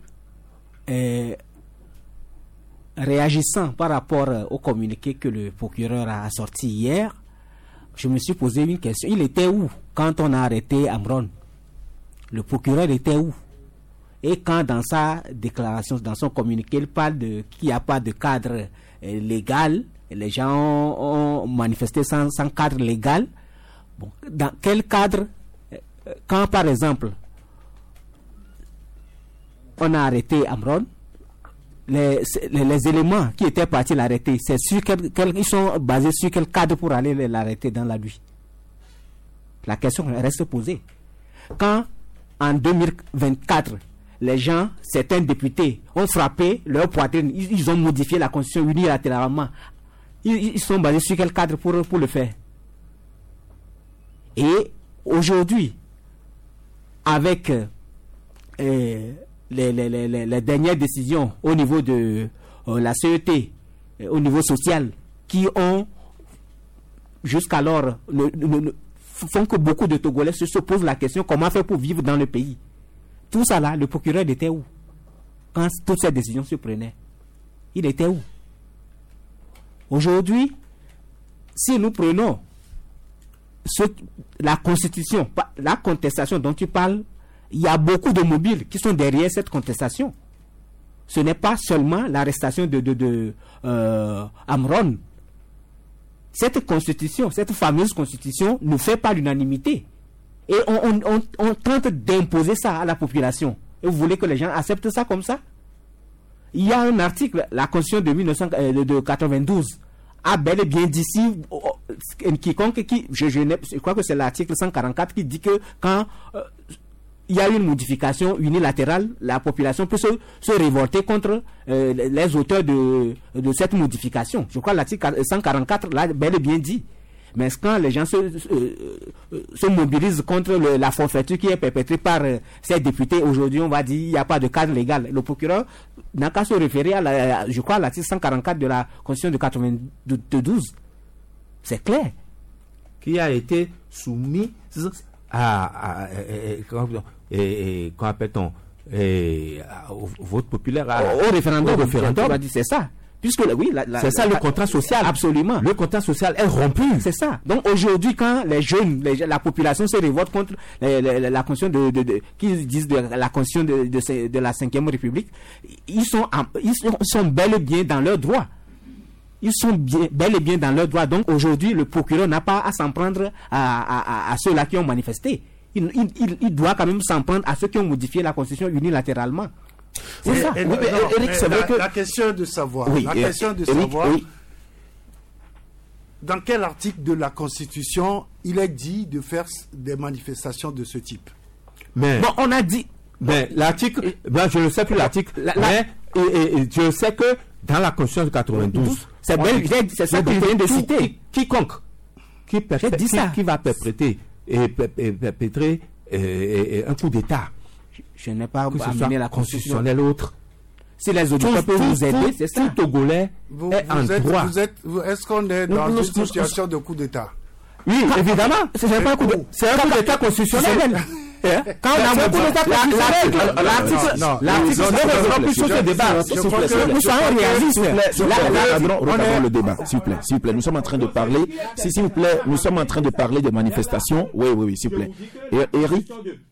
Speaker 12: réagissant par rapport au communiqué que le procureur a sorti hier, je me suis posé une question. Il était où quand on a arrêté Amron? Le procureur était où? Et quand dans sa déclaration, dans son communiqué, il parle qu'il n'y a pas de cadre légal, les gens ont manifesté sans cadre légal. Bon, dans quel cadre? Quand par exemple on a arrêté Amron, les éléments qui étaient partis l'arrêter, c'est sur ils sont basés sur quel cadre pour aller l'arrêter dans la nuit? La question reste posée. Quand en 2024 les gens, certains députés ont frappé leur poitrine, ils ont modifié la constitution unilatéralement, ils sont basés sur quel cadre pour le faire? Et aujourd'hui, avec les dernières décisions au niveau de la CET, au niveau social, qui ont jusqu'alors font que beaucoup de Togolais se posent la question comment faire pour vivre dans le pays. Tout ça là, le procureur était où quand toutes ces décisions se prenaient? Il était où? Aujourd'hui, si nous prenons la constitution, la contestation dont tu parles, il y a beaucoup de mobiles qui sont derrière cette contestation. Ce n'est pas seulement l'arrestation de Amron. cette constitution, cette fameuse constitution, ne fait pas l'unanimité. Et on tente d'imposer ça à la population. Et vous voulez que les gens acceptent ça comme ça? Il y a un article, la constitution de 92 a bel et bien dit si quiconque qui, je crois que c'est l'article 144 qui dit que quand il y a une modification unilatérale, la population peut se révolter contre les auteurs de cette modification. Je crois que l'article 144 l'a bel et bien dit. Mais quand les gens se mobilisent contre la forfaiture qui est perpétrée par ces députés, aujourd'hui on va dire qu'il n'y a pas de cadre légal. Le procureur n'a qu'à se référer à je crois, l'article 144 de la Constitution de 92. C'est clair.
Speaker 13: Qui a été soumis comment appelle-t-on, au vote populaire,
Speaker 12: au référendum. C'est ça. Puisque oui,
Speaker 13: c'est ça le contrat social.
Speaker 12: Absolument.
Speaker 13: Le contrat social est rompu.
Speaker 12: C'est ça. Donc aujourd'hui, quand les jeunes, la population se révolte contre la constitution qui disent de la constitution de la 5e République, ils sont bel et bien dans leurs droits. Ils sont bel et bien dans leurs droits. Donc aujourd'hui, le procureur n'a pas à s'en prendre à ceux-là qui ont manifesté. Il doit quand même s'en prendre à ceux qui ont modifié la constitution unilatéralement.
Speaker 11: C'est ça. Eric, c'est vrai que la question de savoir, dans quel article de la Constitution il est dit de faire des manifestations de ce type?
Speaker 13: Mais
Speaker 12: bon, on a dit.
Speaker 13: Mais l'article, je ne sais plus l'article, mais je sais que dans la Constitution de 92,
Speaker 12: c'est ça que je viens de citer.
Speaker 13: Quiconque qui va perpétrer un coup d'État.
Speaker 12: Je n'ai pas amené la Constitution.
Speaker 13: L'autre.
Speaker 12: Si les auditeurs peuvent vous aider, c'est ça.
Speaker 13: Tout Togolais est en droit.
Speaker 11: Est-ce qu'on est dans une situation de coup d'État?
Speaker 13: Oui, évidemment. C'est un coup d'État constitutionnel. Quand on a un coup d'État constitutionnel, l'article, le débat.
Speaker 10: Nous sommes réalistes. Regardons le débat, s'il vous plaît. Nous sommes en train de parler. S'il vous plaît, nous sommes en train de parler des manifestations. Oui, s'il vous plaît. Eric.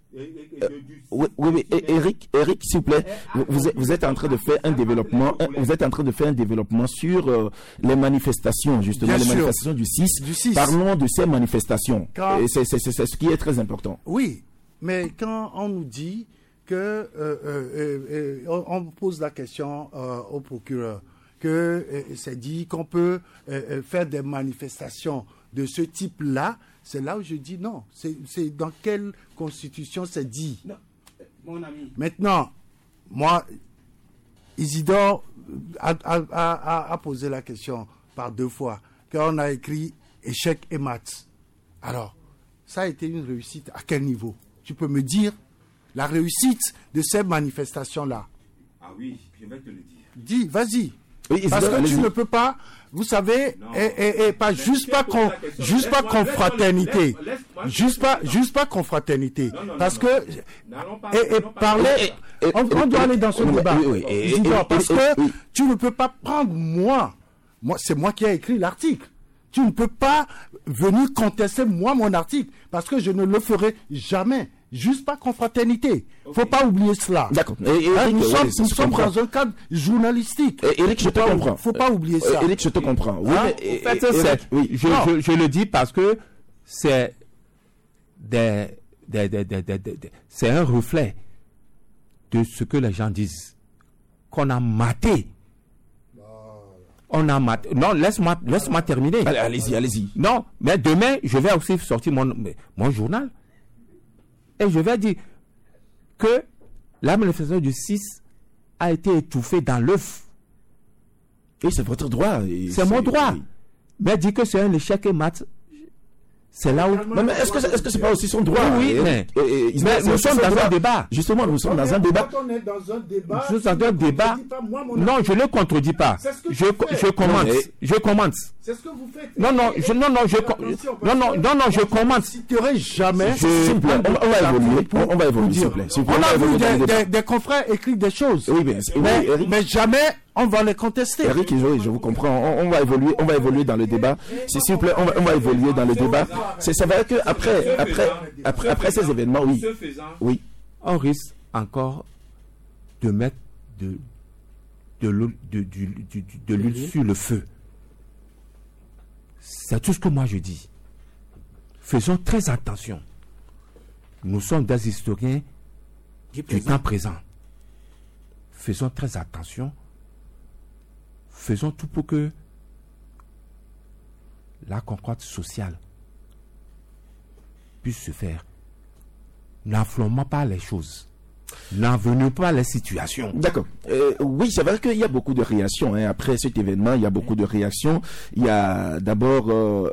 Speaker 10: Oui, Eric, s'il vous plaît, vous êtes en train de faire un développement. Vous êtes en train de faire un développement sur les manifestations, justement, les manifestations du 6. Parlons de ces manifestations. C'est ce qui est très important.
Speaker 11: Oui, mais quand on nous dit que on pose la question au procureur que c'est dit qu'on peut faire des manifestations de ce type-là. C'est là où je dis non. C'est dans quelle constitution c'est dit? Non, mon ami. Maintenant, moi, Isidore a posé la question par 2 fois. Quand on a écrit échec et maths. Alors, ça a été une réussite à quel niveau? Tu peux me dire la réussite de ces manifestations-là?
Speaker 6: Ah oui, je vais te le dire.
Speaker 11: Dis, vas-y.
Speaker 10: Oui,
Speaker 11: parce que tu ne peux pas, vous savez, et pas juste pas confraternité, juste pas confraternité, parce que parler, on doit aller dans ce débat, parce que tu ne peux pas prendre moi c'est moi qui ai écrit l'article. Tu ne peux pas venir contester mon article, parce que je ne le ferai jamais. Juste pas confraternité. Faut pas oublier cela.
Speaker 10: D'accord.
Speaker 11: Nous sommes dans un cadre journalistique.
Speaker 10: Eric, je te comprends.
Speaker 11: Faut pas oublier ça.
Speaker 10: Eric, je te comprends. Oui,
Speaker 13: je le dis parce que c'est c'est un reflet de ce que les gens disent. Qu'on a maté. On a maté. Non, laisse-moi terminer.
Speaker 10: Allez-y.
Speaker 13: Non, mais demain, je vais aussi sortir mon journal. Et je vais dire que la manifestation du 6 a été étouffée dans l'œuf.
Speaker 10: Et c'est votre droit.
Speaker 13: C'est mon droit. Oui. Mais dire que c'est un échec et mat, c'est là où...
Speaker 10: Non, mais est-ce que c'est pas aussi son droit?
Speaker 13: Oui, mais nous sommes dans un débat.
Speaker 10: Justement, nous sommes dans un débat.
Speaker 11: Quand on est dans un débat...
Speaker 13: Nous sommes dans un débat... Non, je ne le contredis pas. Je commente. Je commente.
Speaker 11: C'est ce que vous faites.
Speaker 13: Non, je commente.
Speaker 11: Je ne citerai jamais...
Speaker 10: On va évoluer, s'il vous plaît.
Speaker 11: On a vu des confrères écrire des choses.
Speaker 10: Oui,
Speaker 11: mais jamais... on va les contester.
Speaker 10: Eric, je vous comprends. On va évoluer dans le débat. S'il vous plaît, on va évoluer dans le débat. C'est vrai que après ces événements, oui,
Speaker 13: on risque encore de mettre de l'huile sur le feu. C'est tout ce que moi je dis. Faisons très attention. Nous sommes des historiens du temps présent. Faisons très attention. Faisons tout pour que la concorde sociale puisse se faire. N'enflammons pas les choses. N'envenimons pas les situations.
Speaker 10: D'accord. Oui, c'est vrai qu'il y a beaucoup de réactions. Après cet événement, il y a beaucoup de réactions. Il y a d'abord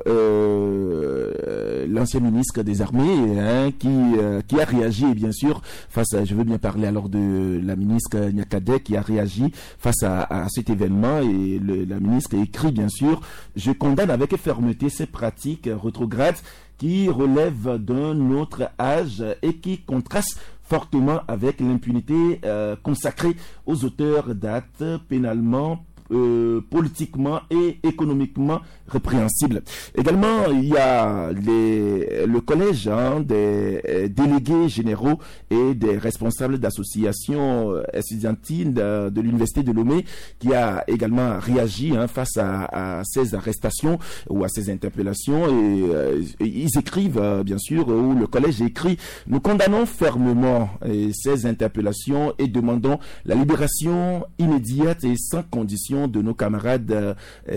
Speaker 10: l'ancien ministre des Armées qui a réagi, bien sûr, face à, je veux bien parler alors de la ministre Nyakadé qui a réagi face à cet événement. Et la ministre a écrit, bien sûr, « Je condamne avec fermeté ces pratiques rétrogrades qui relèvent d'un autre âge et qui contrastent fortement avec l'impunité consacrée aux auteurs d'actes pénalement, politiquement et économiquement répréhensibles. Également, il y a le collège des délégués généraux et des responsables d'associations estudiantines de l'Université de Lomé qui a également réagi face à ces arrestations ou à ces interpellations. Et ils écrivent, bien sûr, ou le collège écrit « Nous condamnons fermement ces interpellations et demandons la libération immédiate et sans condition de nos camarades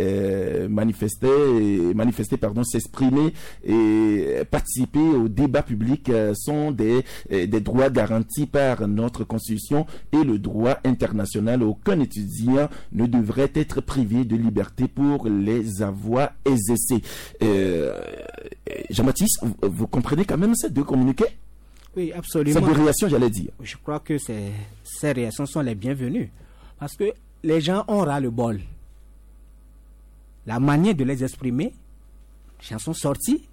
Speaker 10: s'exprimer et participer au débat public sont des droits garantis par notre Constitution et le droit international. Aucun étudiant ne devrait être privé de liberté pour les avoir exercés. » Jean-Baptiste, vous comprenez quand même ces deux communiqués?
Speaker 12: Oui, absolument.
Speaker 10: Ces deux réactions, j'allais dire.
Speaker 12: Je crois que ces réactions sont les bienvenues. Parce que les gens ont ras-le-bol. La manière de les exprimer, les gens sont sortis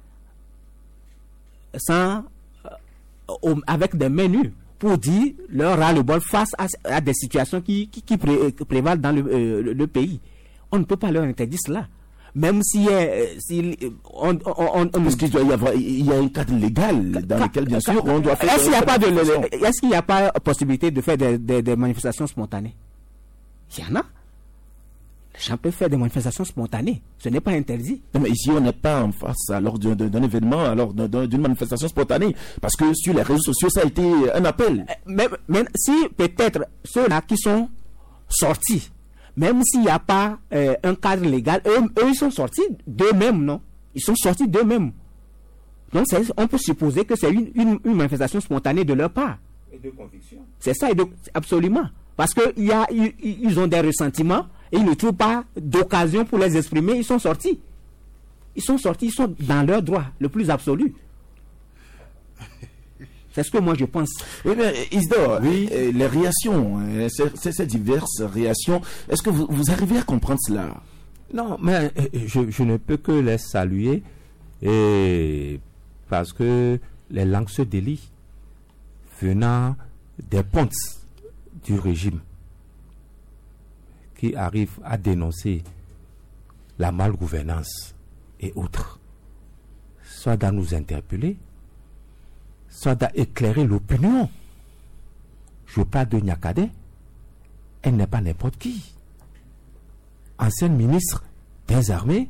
Speaker 12: avec des menus pour dire leur ras-le-bol face à des situations qui prévalent dans le pays. On ne peut pas leur interdire cela. Même si
Speaker 10: parce qu'il doit y avoir, il y a un cadre légal dans lequel, bien sûr, on doit faire.
Speaker 12: Est-ce qu'il n'y a pas possibilité de faire des manifestations spontanées? Il y en a. Les gens peuvent faire des manifestations spontanées. Ce n'est pas interdit.
Speaker 10: Non, mais ici, on n'est pas en face alors d'un événement, alors d'une manifestation spontanée. Parce que sur les réseaux sociaux, ça a été un appel.
Speaker 12: Mais si peut-être ceux-là qui sont sortis, même s'il n'y a pas un cadre légal, eux, ils sont sortis d'eux-mêmes, non? Ils sont sortis d'eux-mêmes. Donc, on peut supposer que c'est une manifestation spontanée de leur part.
Speaker 13: Et de conviction.
Speaker 12: C'est ça, absolument. Parce qu'ils ont des ressentiments et ils ne trouvent pas d'occasion pour les exprimer. Ils sont sortis. Ils sont dans leur droit, le plus absolu. C'est ce que moi je pense.
Speaker 10: Oui, mais Isidore, oui. Les réactions, ces diverses réactions, est-ce que vous arrivez à comprendre cela?
Speaker 13: Non, mais je ne peux que les saluer parce que les langues se délient venant des pontes du régime qui arrivent à dénoncer la malgouvernance et autres, soit à nous interpeller, soit d'éclairer l'opinion. Je parle de Nyakadé, elle n'est pas n'importe qui. Ancienne ministre des Armées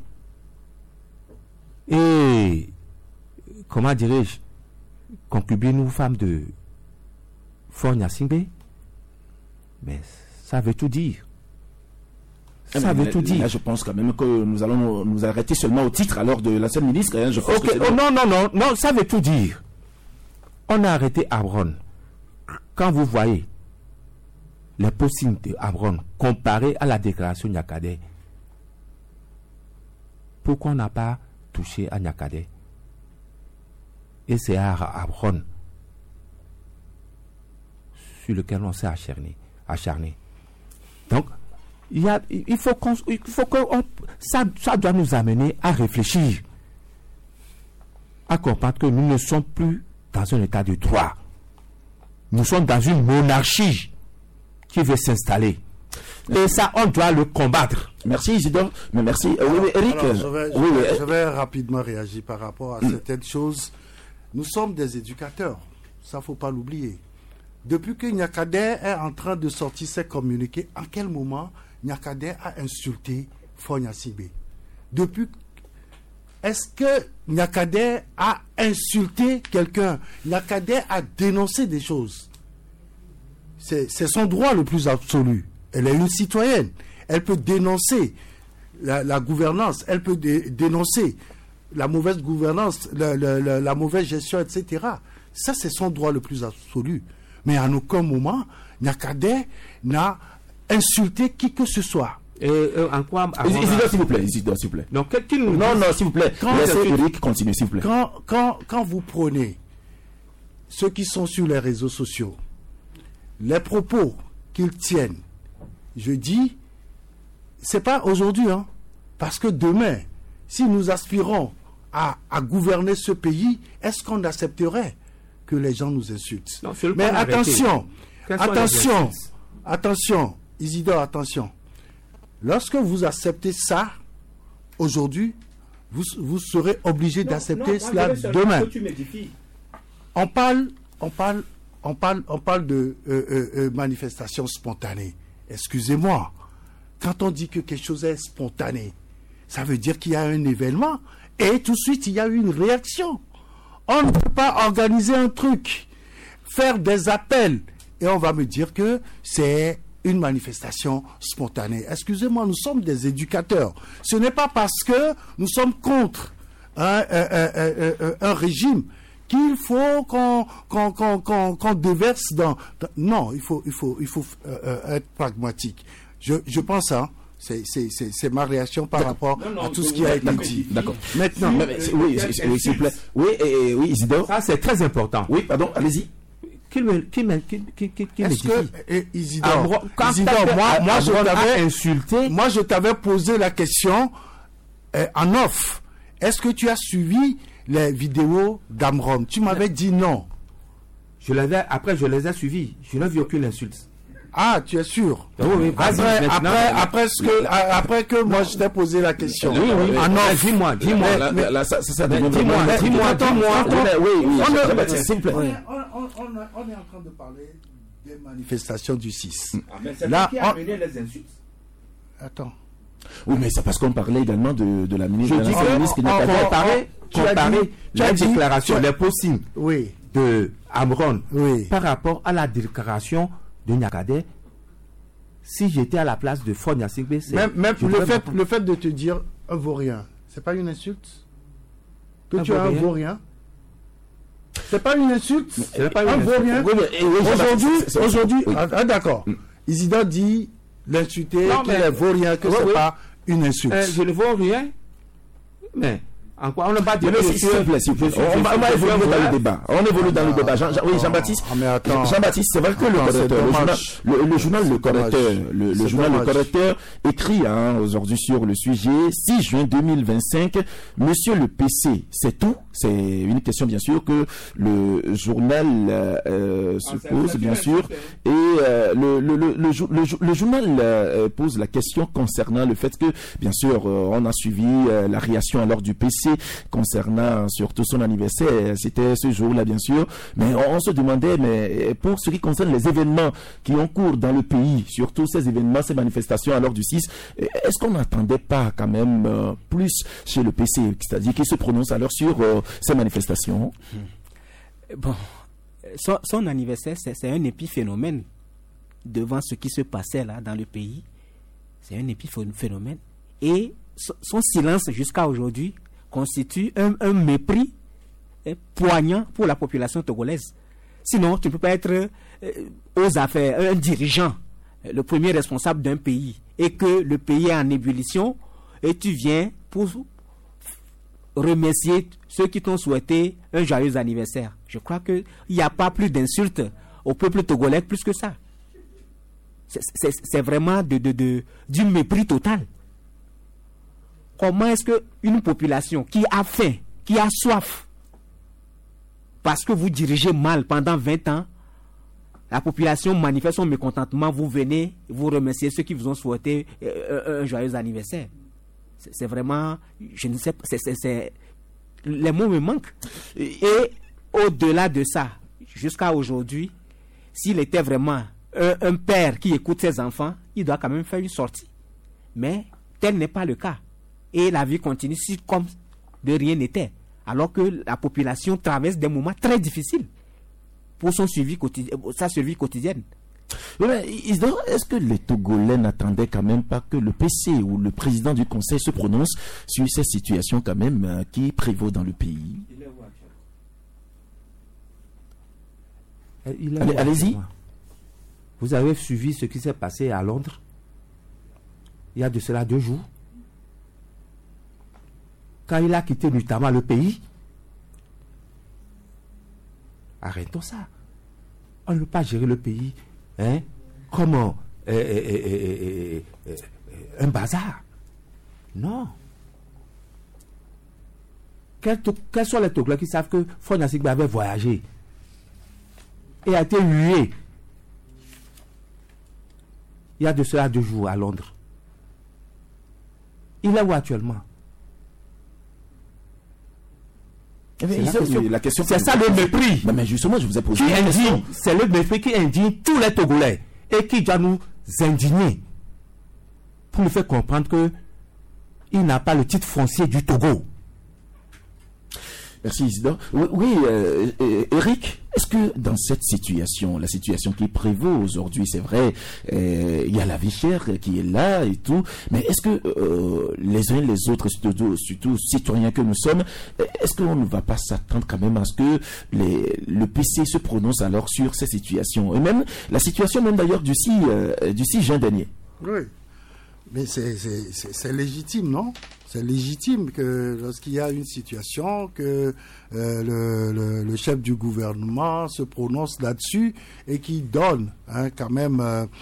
Speaker 13: et, comment dirais-je, concubine ou femme de Faure Gnassingbé. Mais ça veut tout dire. Ça veut tout dire.
Speaker 10: Là, je pense quand même que nous allons nous arrêter seulement au titre alors de l'ancienne ministre. Je pense
Speaker 13: non, ça veut tout dire. On a arrêté Abron. Quand vous voyez les postings de Abron comparés à la déclaration Nyakadé, pourquoi on n'a pas touché à Nyakadé? Et c'est à Abron sur lequel on s'est acharné. Donc, il faut que ça doit nous amener à réfléchir, à comprendre que nous ne sommes plus dans un état de droit. Nous sommes dans une monarchie qui veut s'installer. Et ça, on doit le combattre.
Speaker 10: Merci Isidore. Mais merci. Oui, Eric.
Speaker 11: Alors, je vais rapidement réagir par rapport à certaines choses. Nous sommes des éducateurs. Ça, faut pas l'oublier. Depuis que Nyakadé est en train de sortir ses communiqués, en quel moment Nyakadé a insulté Faure Gnassingbé? Depuis est-ce que Nyakadé a insulté quelqu'un? Nyakadé a dénoncé des choses. C'est son droit le plus absolu. Elle est une citoyenne. Elle peut dénoncer la gouvernance, elle peut dénoncer la mauvaise gouvernance, la mauvaise gestion, etc. Ça, c'est son droit le plus absolu. Mais à aucun moment, Nyakadé n'a insulté qui que ce soit.
Speaker 10: En quoi Isidore, s'il vous plaît. Isidore, s'il vous plaît.
Speaker 13: Non,
Speaker 10: s'il vous plaît. Laissez Eric continuer, s'il vous plaît.
Speaker 11: Quand vous prenez ceux qui sont sur les réseaux sociaux, les propos qu'ils tiennent, je dis, c'est pas aujourd'hui, hein, parce que demain, si nous aspirons à gouverner ce pays, est-ce qu'on accepterait que les gens nous insultent? Non, mais attention, Isidore, attention. Lorsque vous acceptez ça, aujourd'hui, vous serez obligé d'accepter cela demain. On parle de manifestation spontanée. Excusez-moi. Quand on dit que quelque chose est spontané, ça veut dire qu'il y a un événement et tout de suite il y a eu une réaction. On ne peut pas organiser un truc, faire des appels et on va me dire que c'est une manifestation spontanée. Excusez-moi, nous sommes des éducateurs. Ce n'est pas parce que nous sommes contre un régime qu'il faut qu'on déverse dans... Non, il faut être pragmatique. Je pense, hein, c'est ma réaction par rapport à tout ce qui a été dit.
Speaker 10: D'accord.
Speaker 11: Maintenant...
Speaker 10: Oui, s'il vous plaît. Oui, Isidore.
Speaker 13: Ça, c'est très important.
Speaker 10: Oui, pardon, allez-y.
Speaker 11: Est-ce que Isidore, moi je t'avais posé la question en off. Est-ce que tu as suivi les vidéos d'Amron? Tu m'avais dit non.
Speaker 13: Après, je les ai suivis. Je n'ai vu aucune insulte.
Speaker 11: Ah, tu es sûr?
Speaker 13: Oui,
Speaker 11: après que moi je t'ai posé la question.
Speaker 10: Oui,
Speaker 11: en off.
Speaker 10: Dis-moi. Dis-moi. S'il vous plaît.
Speaker 11: On est en train de parler des manifestations du 6.
Speaker 13: Là, qui a amené les insultes?
Speaker 11: Attends.
Speaker 10: Oui, mais c'est parce qu'on parlait également de la ministre.
Speaker 13: Je dis que qui n'a pas comparer la déclaration, les possibles de Amron par rapport à la déclaration de Nyakadé. Si j'étais à la place de Fon Yassingbe,
Speaker 11: même le fait de te dire un vaurien, c'est pas une insulte? Que tu as un vaurien? C'est pas une insulte? Un vaurien? Aujourd'hui, d'accord. Isidore dit l'insulter, qu'il est vaurien, que c'est pas une insulte.
Speaker 13: Je ne vois rien. Mais en quoi on n'a pas dit
Speaker 10: s'il vous plaît. On va évoluer dans le débat. On évolue dans le débat. Jean-Baptiste. Jean-Baptiste, c'est vrai que le journal Le Correcteur écrit aujourd'hui sur le sujet 6 juin 2025. Monsieur le PC, c'est tout? C'est une question bien sûr que le journal se pose bien sûr et le journal pose la question concernant le fait que bien sûr on a suivi la réaction alors du PC concernant surtout son anniversaire. C'était ce jour-là bien sûr, mais on se demandait, mais pour ce qui concerne les événements qui ont cours dans le pays, surtout ces événements, ces manifestations à l'heure du 6, est-ce qu'on n'attendait pas quand même plus chez le PC, c'est-à-dire qu'il se prononce alors sur ces manifestations?
Speaker 12: Bon, son anniversaire, c'est un épiphénomène devant ce qui se passait là dans le pays. C'est un épiphénomène. Et son silence jusqu'à aujourd'hui constitue un mépris poignant pour la population togolaise. Sinon, tu ne peux pas être aux affaires, un dirigeant, le premier responsable d'un pays, et que le pays est en ébullition, et tu viens pour remercier ceux qui t'ont souhaité un joyeux anniversaire. Je crois qu'il n'y a pas plus d'insultes au peuple togolais plus que ça. C'est vraiment du mépris total. Comment est-ce qu'une population qui a faim, qui a soif, parce que vous dirigez mal pendant 20 ans, la population manifeste son mécontentement, vous venez, vous remerciez ceux qui vous ont souhaité un joyeux anniversaire. C'est vraiment, je ne sais pas, les mots me manquent. Et au-delà de ça, jusqu'à aujourd'hui, s'il était vraiment un père qui écoute ses enfants, il doit quand même faire une sortie. Mais tel n'est pas le cas. Et la vie continue. Si, comme de rien n'était, alors que la population traverse des moments très difficiles pour sa survie quotidienne.
Speaker 10: Isidore, est-ce que les Togolais n'attendaient quand même pas que le PC ou le président du Conseil se prononce sur cette situation quand même qui prévaut dans le pays? Allez-y.
Speaker 13: Vous avez suivi ce qui s'est passé à Londres il y a de cela 2 jours, quand il a quitté notamment le pays. Arrêtons ça. On ne peut pas gérer le pays comme un bazar. Non. Quels sont les Togolais qui savent que Faure Gnassingbé avait voyagé et a été hué il y a de cela 2 jours à Londres? Il est où actuellement?
Speaker 10: La question,
Speaker 13: c'est ça le mépris.
Speaker 10: Non, mais justement, je vous ai posé la question.
Speaker 13: C'est le mépris qui indigne tous les Togolais et qui doit nous indigner pour nous faire comprendre que il n'a pas le titre foncier du Togo.
Speaker 10: Merci Isidore. Oui, Eric, est-ce que dans cette situation, la situation qui prévaut aujourd'hui, c'est vrai, il y a la vie chère qui est là et tout, mais est-ce que les uns et les autres, surtout citoyens que nous sommes, est-ce qu'on ne va pas s'attendre quand même à ce que le PC se prononce alors sur ces situations, et même la situation même d'ailleurs du 6 juin dernier?
Speaker 11: Oui, mais c'est légitime, non? C'est légitime que lorsqu'il y a une situation, que le chef du gouvernement se prononce là-dessus et qui donne quand même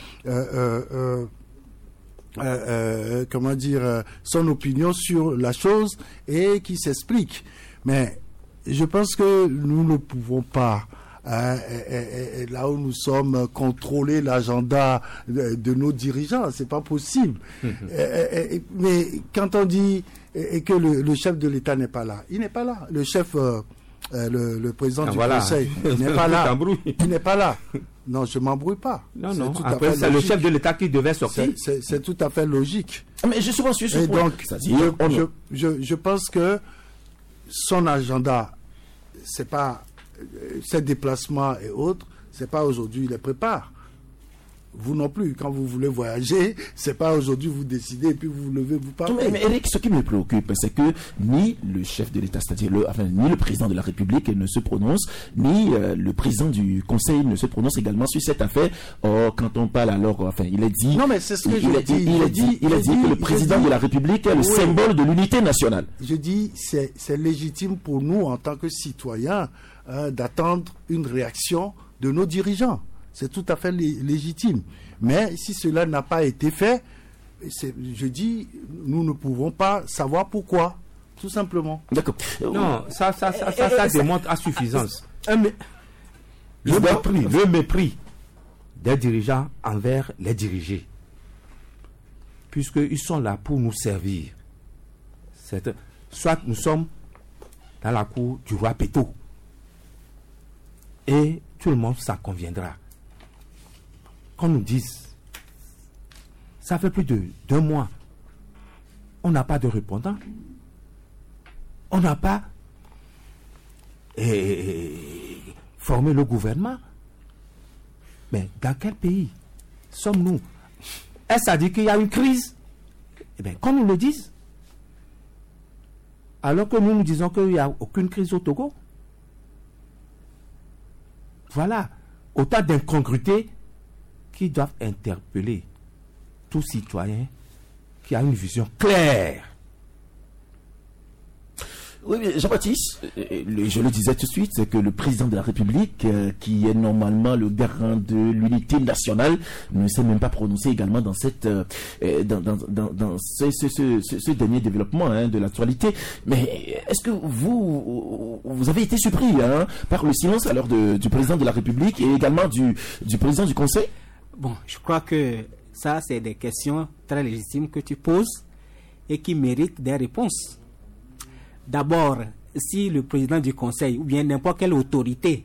Speaker 11: son opinion sur la chose et qui s'explique. Mais je pense que nous ne pouvons pas, là où nous sommes, contrôler l'agenda de nos dirigeants. C'est pas possible. Mais quand on dit que le chef de l'État n'est pas là, il n'est pas là. Le chef, le président du Conseil n'est pas là. Il n'est pas là. Non, je m'embrouille pas.
Speaker 13: Non. Après, c'est le chef de l'État qui devait sortir.
Speaker 11: C'est tout à fait logique.
Speaker 10: Mais je suis sur ce
Speaker 11: point. Donc,
Speaker 10: je
Speaker 11: je pense que son agenda, c'est pas ces déplacements et autres, c'est pas aujourd'hui, il les prépare. Vous non plus, quand vous voulez voyager, c'est pas aujourd'hui vous décidez et puis vous vous levez, vous parlez.
Speaker 10: Mais Eric, ce qui me préoccupe, c'est que ni le chef de l'État, c'est-à-dire ni le président de la République ne se prononce, ni le président du Conseil ne se prononce également sur cette affaire. Or, quand on parle alors, il est dit...
Speaker 11: Non, mais c'est ce que je dis.
Speaker 10: Il a dit que le président de la République est le symbole de l'unité nationale.
Speaker 11: Je dis, c'est légitime pour nous, en tant que citoyens, d'attendre une réaction de nos dirigeants. C'est tout à fait légitime. Mais si cela n'a pas été fait, je dis, nous ne pouvons pas savoir pourquoi, tout simplement.
Speaker 10: D'accord.
Speaker 13: Non, ça démontre à suffisance. Le mépris des dirigeants envers les dirigés. Puisqu'ils sont là pour nous servir. Soit nous sommes dans la cour du roi Péto. Et tout le monde s'en conviendra. Qu'on nous dise, ça fait plus de 2 mois, on n'a pas de répondant, on n'a pas formé le gouvernement. Mais dans quel pays sommes-nous? Est-ce à dire qu'il y a une crise? Eh bien, qu'on nous le dise. Alors que nous disons qu'il n'y a aucune crise au Togo. Voilà, autant d'incongruités qui doivent interpeller tout citoyen qui a une vision claire.
Speaker 10: Oui, mais Jean-Baptiste, je le disais tout de suite, c'est que le président de la République, qui est normalement le garant de l'unité nationale, ne s'est même pas prononcé également dans ce dernier développement de l'actualité. Mais est-ce que vous avez été surpris par le silence alors du président de la République et également du président du Conseil?
Speaker 12: Bon, je crois que ça, c'est des questions très légitimes que tu poses et qui méritent des réponses. D'abord, si le président du Conseil ou bien n'importe quelle autorité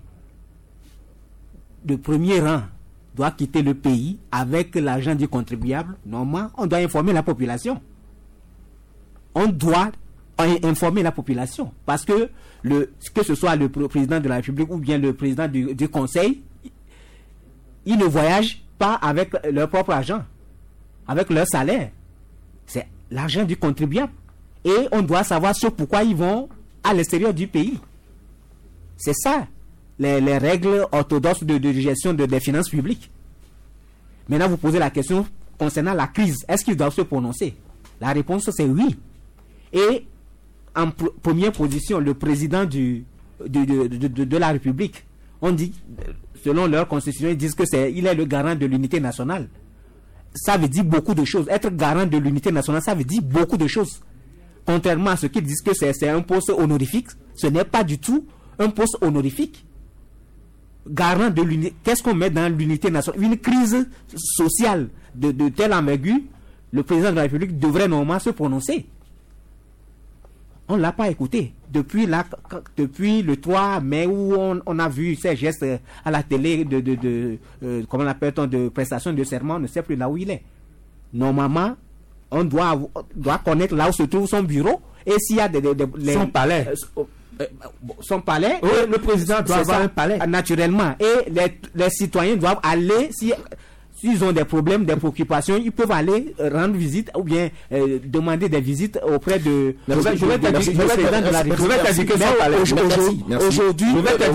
Speaker 12: de premier rang doit quitter le pays avec l'argent du contribuable, normalement, on doit informer la population. On doit informer la population. Parce que que ce soit le président de la République ou bien le président du Conseil, ils ne voyagent pas avec leur propre argent, avec leur salaire. C'est l'argent du contribuable. Et on doit savoir sur pourquoi ils vont à l'extérieur du pays. C'est ça, les règles orthodoxes de gestion des finances publiques. Maintenant, vous posez la question concernant la crise. Est-ce qu'ils doivent se prononcer? La réponse, c'est oui. Et en première position, le président de la République, on dit, selon leur constitution, ils disent qu'il est le garant de l'unité nationale. Ça veut dire beaucoup de choses. Être garant de l'unité nationale, ça veut dire beaucoup de choses. Contrairement à ce qu'ils disent que c'est un poste honorifique, ce n'est pas du tout un poste honorifique. Garant de l'unité, qu'est-ce qu'on met dans l'unité nationale? Une crise sociale de telle envergure, le président de la République devrait normalement se prononcer. On ne l'a pas écouté. Depuis le 3 mai où on a vu ces gestes à la télé comment on appelle-t-on, de prestation de serment, on ne sait plus là où il est. Normalement, on doit connaître là où se trouve son bureau et s'il y a
Speaker 4: son palais.
Speaker 12: Son palais.
Speaker 4: Oui, le président doit avoir un palais.
Speaker 12: Naturellement. Et les citoyens doivent aller, s'ils ont des problèmes, des préoccupations, ils peuvent aller rendre visite ou bien demander des visites auprès de président de la République.
Speaker 10: Aujourd'hui,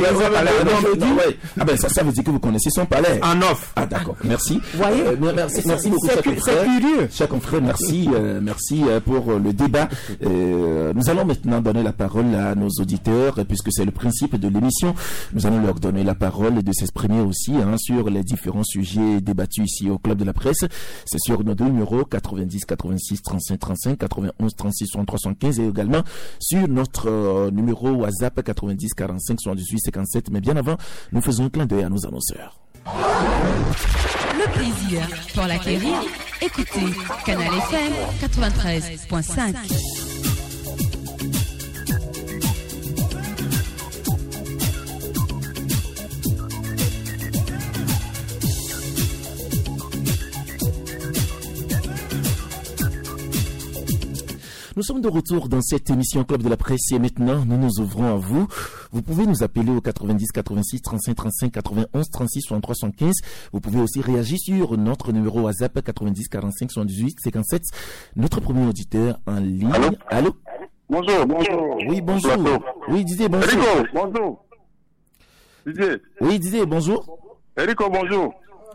Speaker 10: ça veut dire que vous connaissez son palais.
Speaker 4: En off.
Speaker 10: Ah d'accord, merci.
Speaker 12: Vous voyez,
Speaker 10: merci beaucoup, chers confrères.
Speaker 12: C'est curieux.
Speaker 10: Chers confrères, merci pour le débat. Nous allons maintenant donner la parole à nos auditeurs, puisque c'est le principe de l'émission. Nous allons leur donner la parole et de s'exprimer aussi sur les différents sujets débattus ici au Club de la Presse. C'est sur nos deux numéros 90 86 35 35, 91 36 63 75 et également sur notre numéro WhatsApp 90 45 78 57. Mais bien avant, nous faisons un clin d'œil à nos annonceurs.
Speaker 14: Le plaisir pour l'acquérir, écoutez Canal FM 93.5.
Speaker 10: Nous sommes de retour dans cette émission Club de la Presse et maintenant nous nous ouvrons à vous. Vous pouvez nous appeler au 90 86 35 35 91 36 63 75. Vous pouvez aussi réagir sur notre numéro WhatsApp 90 45 78 57. Notre premier auditeur en ligne. Allô?
Speaker 15: Bonjour.
Speaker 10: Oui, bonjour. Oui, Didier, bonjour.
Speaker 15: Erico, bonjour. Didier.
Speaker 10: Oui, Didier, bonjour.
Speaker 15: Erico, bonjour.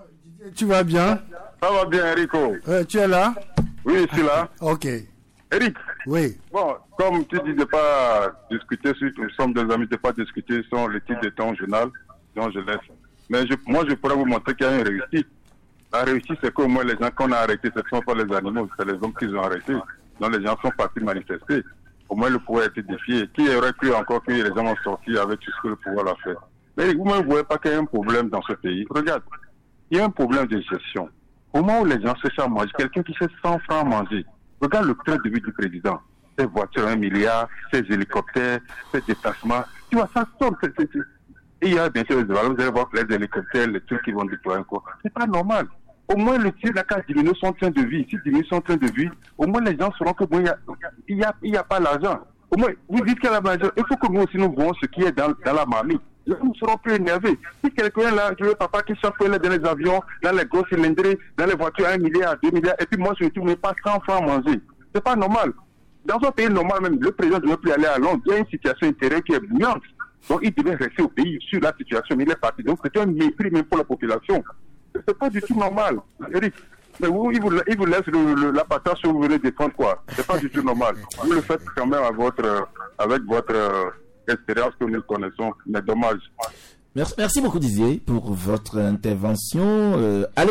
Speaker 11: Tu vas bien?
Speaker 15: Ça va bien, Erico.
Speaker 11: Tu es là?
Speaker 15: Oui, je suis là.
Speaker 11: Ok.
Speaker 15: Eric.
Speaker 11: Oui.
Speaker 15: Bon, comme tu dis de pas discuter sur, nous sommes des amis, de pas discuter sur le titre de ton journal, donc je laisse. Mais moi, je pourrais vous montrer qu'il y a une réussite. La réussite, c'est qu'au moins les gens qu'on a arrêtés, ce ne sont pas les animaux, c'est les hommes qui ont arrêtés. Donc les gens sont partis manifester. Au moins le pouvoir a été défié. Qui aurait cru encore que les gens ont sorti avec tout ce que le pouvoir a fait? Mais vous-même, vous ne voyez pas qu'il y a un problème dans ce pays. Regarde, il y a un problème de gestion. Au moment où les gens cherchent à manger, quelqu'un qui fait 100 francs à manger, regarde le train de vie du président. Ces voitures, 1 milliard, ces hélicoptères, ces déplacements. Tu vois, ça sort. Et il y a bien sûr, vous allez voir les hélicoptères, les trucs qui vont déployer encore. C'est pas normal. Au moins, le tir, la carte diminue son train de vie. S'il diminue son train de vie, au moins les gens sauront que bon, il y a pas l'argent. Au moins, vous dites qu'il y a l'argent. Il faut que nous aussi nous voyons ce qui est dans la marmite. Nous serons plus énervés. Si quelqu'un là, je veux papa qui chaque fois dans les avions, dans les gros cylindrés, dans les voitures 1 milliard, 2 milliards, et puis moi je ne trouve pas 100 francs à manger. C'est pas normal. Dans un pays normal même, le président ne veut plus aller à Londres. Il y a une situation intérieure qui est bouillante. Donc il devait rester au pays sur la situation, mais il est parti. Donc c'est un mépris même pour la population. C'est pas du tout normal, Eric. Mais vous, il vous laisse la patate si vous voulez défendre quoi. C'est pas du tout normal. Vous le faites quand même avec votre expérience que nous connaissons, mais dommage.
Speaker 10: Merci beaucoup Didier pour votre intervention. Allô?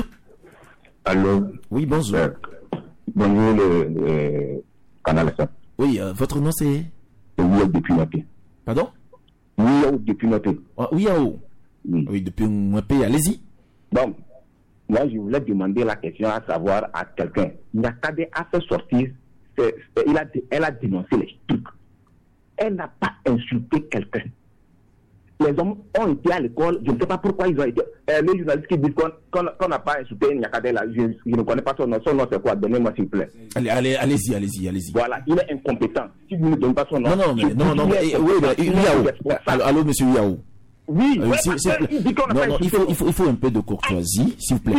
Speaker 16: Allô?
Speaker 10: Oui, bonjour.
Speaker 16: Bonjour le Canal FM.
Speaker 10: Oui, votre nom c'est?
Speaker 16: Oui, depuis Mapé.
Speaker 10: Pardon?
Speaker 16: Oui, depuis Mapé.
Speaker 10: Oui, depuis Mapé, allez-y.
Speaker 16: Donc, moi je voulais demander la question à savoir à quelqu'un. Nyakade a fait sortir, elle a dénoncé les trucs. Elle n'a pas insulté quelqu'un. les hommes ont été à l'école, je ne sais pas pourquoi ils ont été. Les journalistes qui disent qu'on n'a pas insulté Niakate là, je ne connais pas son nom c'est quoi? Donnez-moi s'il vous plaît.
Speaker 10: Allez-y.
Speaker 16: Voilà, il est incompétent. Si vous ne donnez pas son nom.
Speaker 10: Non, allô, monsieur Yao.
Speaker 16: Oui,
Speaker 10: il faut un peu de courtoisie, s'il vous plaît.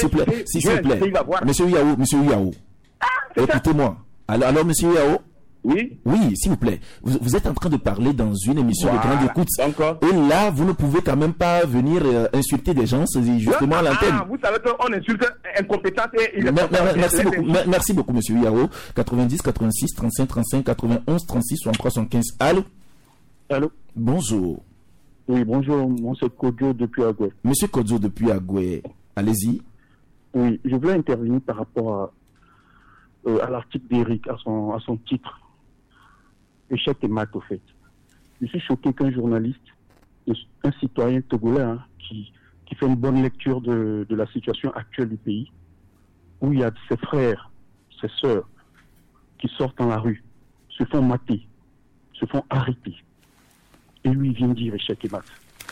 Speaker 10: Monsieur Yao. Écoutez-moi. Alors, monsieur Yao.
Speaker 16: Oui,
Speaker 10: s'il vous plaît. Vous êtes en train de parler dans une émission de grande écoute. Et là, vous ne pouvez quand même pas venir insulter des gens, c'est justement à l'antenne.
Speaker 16: Vous savez qu'on insulte incompétence et
Speaker 10: Merci beaucoup, monsieur Yao. 90, 86, 35, 35, 91, 36, 63, 75. Allô? Bonjour.
Speaker 17: Oui, bonjour, monsieur Kodjo depuis Agoué.
Speaker 10: Monsieur Kodjo depuis Agoué, allez-y.
Speaker 17: Oui, je voulais intervenir par rapport à l'article d'Éric, à son titre. Échec et mat, au fait. Je suis choqué qu'un journaliste, un citoyen togolais, qui fait une bonne lecture de la situation actuelle du pays, où il y a ses frères, ses sœurs, qui sortent dans la rue, se font mater, se font arrêter. Et lui, il vient dire échec et mat.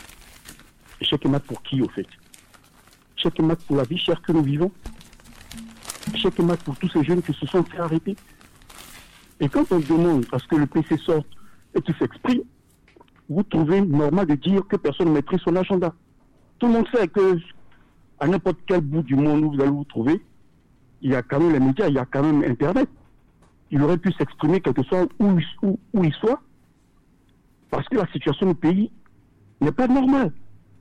Speaker 17: Échec et mat pour qui, au fait? Échec et mat pour la vie chère que nous vivons? Échec et mat pour tous ces jeunes qui se sont fait arrêter? Et quand on demande à ce que le PC sorte et qu'il s'exprime, vous trouvez normal de dire que personne ne maîtrise son agenda. Tout le monde sait que à n'importe quel bout du monde où vous allez vous trouver, il y a quand même les médias, il y a quand même Internet. Il aurait pu s'exprimer quel que soit où il soit, parce que la situation du pays n'est pas normale.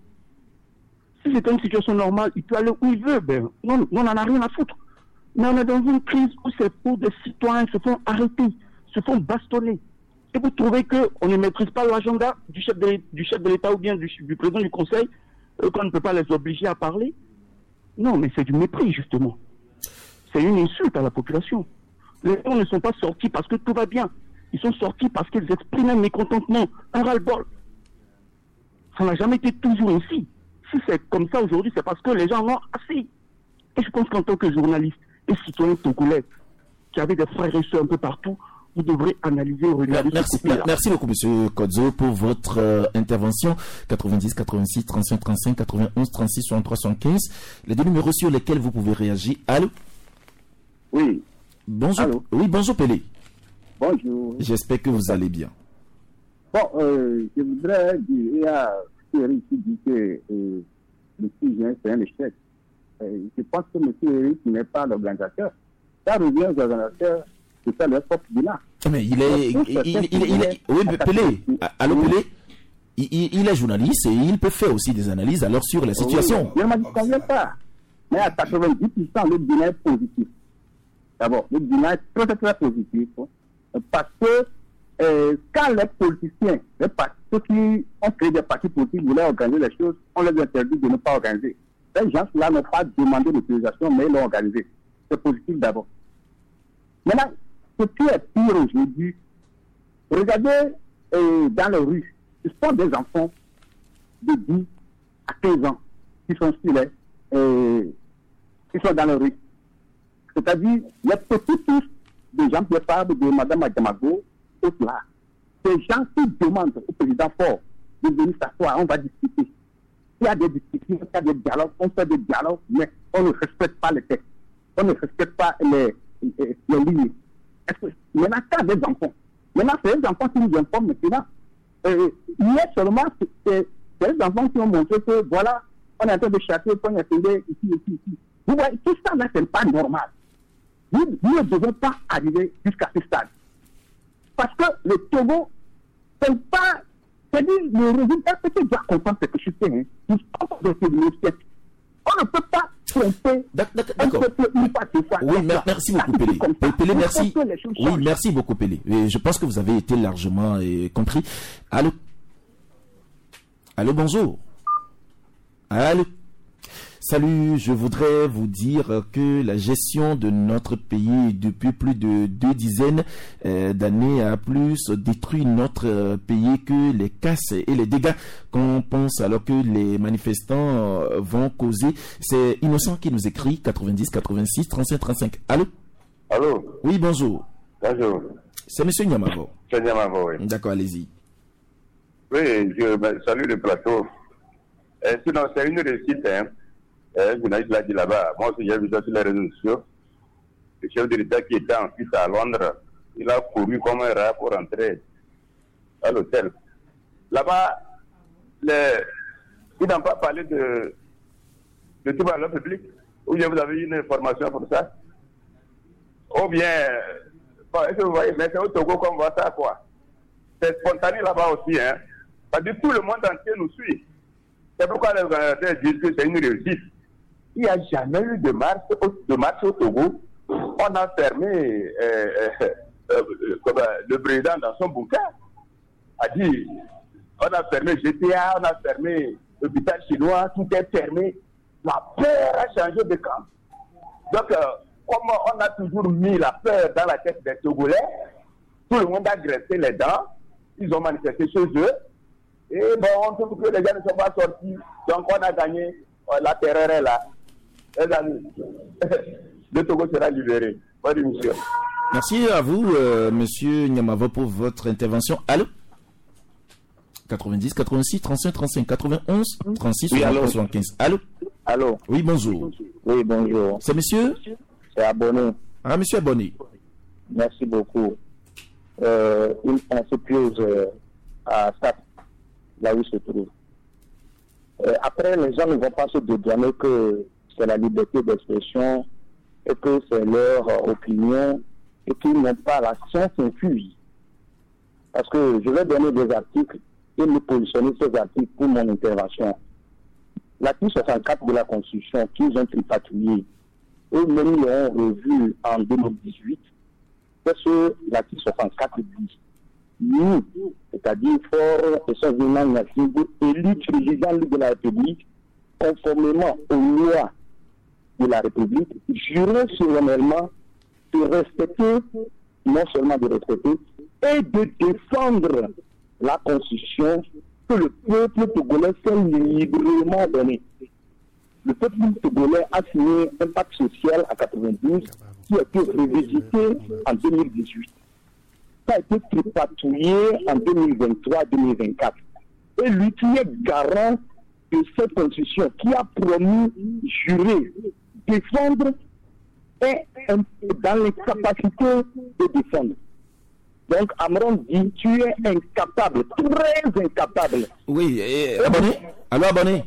Speaker 17: Si c'était une situation normale, il peut aller où il veut, non, on n'en a rien à foutre. Mais on est dans une crise où c'est pour des citoyens se font arrêter, se font bastonner. Et vous trouvez qu'on ne maîtrise pas l'agenda du chef de l'État ou bien du président du Conseil, qu'on ne peut pas les obliger à parler? Non, mais c'est du mépris, justement. C'est une insulte à la population. Les gens ne sont pas sortis parce que tout va bien. Ils sont sortis parce qu'ils expriment un mécontentement, un ras-le-bol. Ça n'a jamais été toujours ainsi. Si c'est comme ça aujourd'hui, c'est parce que les gens en ont assez. Et je pense qu'en tant que journaliste et citoyen togolais, qui avait des frères et sœurs un peu partout, vous devrez analyser et regarder
Speaker 10: Merci beaucoup, monsieur Kodjo, pour votre intervention. 90, 86, 35, 35, 91, 36, 63, 75. Les deux numéros sur lesquels vous pouvez réagir. Allô?
Speaker 18: Oui.
Speaker 10: Bonjour. Allô? Oui, bonjour, Pelé.
Speaker 18: Bonjour.
Speaker 10: J'espère que vous allez bien.
Speaker 18: Bon, je voudrais dire, il y a Eric qui dit que le sujet, c'est un échec. Je pense que M. Eric n'est pas l'organisateur. Ça revient aux organisateurs de faire leur propre bilan.
Speaker 10: Mais oui, Pelé. Allô, Pelé? Il est journaliste et il peut faire aussi des analyses alors sur la situation.
Speaker 18: Oui, je ne m'en conviens pas. Mais à 90%, le bilan est positif. D'abord, le bilan est très, très positif. Parce que quand les politiciens, ceux qui ont créé des partis politiques voulaient organiser les choses, on les interdit de ne pas organiser. Ces gens-là n'ont pas demandé l'autorisation, mais ils l'ont organisé. C'est positif d'abord. Maintenant, ce qui est pire aujourd'hui, regardez dans les rues, ce sont des enfants de 10 à 15 ans qui sont sur qui sont dans les rues. C'est-à-dire, les petits tous de Jean-Pierre Fabre, de Mme Adjamago, tout là. Ces gens qui demandent au président Faure de venir s'asseoir, on va discuter. Il y a des discussions, il y a des dialogues, on fait des dialogues, mais on ne respecte pas les textes. On ne respecte pas les lignes. Maintenant, quand des enfants, c'est les enfants qui nous informent maintenant. Hier seulement, c'est les enfants qui ont montré que voilà, on est en train de chasser, on est ici. Vous voyez, tout ça là, c'est pas normal. Nous ne devons pas arriver jusqu'à ce stade. Parce que le Togo, c'est pas. C'est-à-dire, le résultat, c'est qu'il doit comprendre ce que je fais. On ne peut pas tromper.
Speaker 10: D'accord. Oui, merci beaucoup, Pelé. Pelé, merci. Oui, merci beaucoup, Pelé. Je pense que vous avez été largement compris. Allô? Allô, bonjour. Allô? Salut, je voudrais vous dire que la gestion de notre pays depuis plus de 2 dizaines d'années a plus détruit notre pays que les casses et les dégâts qu'on pense alors que les manifestants vont causer. C'est Innocent qui nous écrit 90 86 35 35. Allô?
Speaker 19: Allô?
Speaker 10: Oui, bonjour.
Speaker 19: Bonjour.
Speaker 10: C'est monsieur Niamavo.
Speaker 19: C'est Niamavo, oui.
Speaker 10: D'accord, allez-y.
Speaker 8: Oui, je salue le plateau. Sinon, c'est une réussite. Le journaliste l'a dit là-bas. Moi aussi, j'ai vu ça sur les réseaux sociaux. Le chef de l'État qui était ensuite à Londres, il a couru comme un rat pour entrer à l'hôtel. Là-bas, ils n'ont pas parlé de tout à l'ordre public. Ou bien vous avez une information pour ça? Ou bien, est-ce que vous voyez, mais c'est au Togo qu'on voit ça, quoi. C'est spontané là-bas aussi, hein. Parce que tout le monde entier nous suit. C'est pourquoi les organisateurs disent que c'est une réussite. Il n'y a jamais eu de marche au Togo. On a fermé le président dans son bouquin. A dit, on a fermé GTA, on a fermé l'hôpital chinois, tout est fermé. La peur a changé de camp. Donc, comme on a toujours mis la peur dans la tête des Togolais, tout le monde a graissé les dents, ils ont manifesté chez eux, et bon, on trouve que les gens ne sont pas sortis, donc on a gagné, la terreur est là. Les amis, le Togo sera libéré. Bonne émission.
Speaker 10: Merci à vous, monsieur Nyamavo, pour votre intervention. Allô? 90, 86, 35, 35, 91, 36, oui, 75. Allô?
Speaker 18: Allô?
Speaker 10: Oui, bonjour.
Speaker 18: Oui, bonjour.
Speaker 10: C'est monsieur?
Speaker 18: C'est Abonné.
Speaker 10: Ah, monsieur Abonné.
Speaker 18: Merci beaucoup. On se pose à ça, là où il se trouve. Après, les gens ne vont pas se dédouaner que c'est la liberté d'expression et que c'est leur opinion et qu'ils n'ont pas la science infuse. Parce que je vais donner des articles et me positionner ces articles pour mon intervention. L'article 64 de la Constitution qu'ils ont tripatouillé, eux-mêmes l'ont revu en 2018, c'est ce l'article 64 dit. Nous, c'est-à-dire Fort et son venant Nassibou, élu président de la République, conformément aux lois de la République, jurons solennellement de respecter, non seulement de respecter, et de défendre la Constitution que le peuple togolais s'est librement donné. Le peuple togolais a signé un pacte social à 92 qui a été revisité en 2018. Ça a été tripatouillé en 2023-2024. Et lui qui est garant de cette Constitution, qui a promis, juré, défendre, est dans l'incapacité de défendre. Donc, Amron dit, tu es incapable, très incapable.
Speaker 10: Oui, Abonné. Allô, Abonné.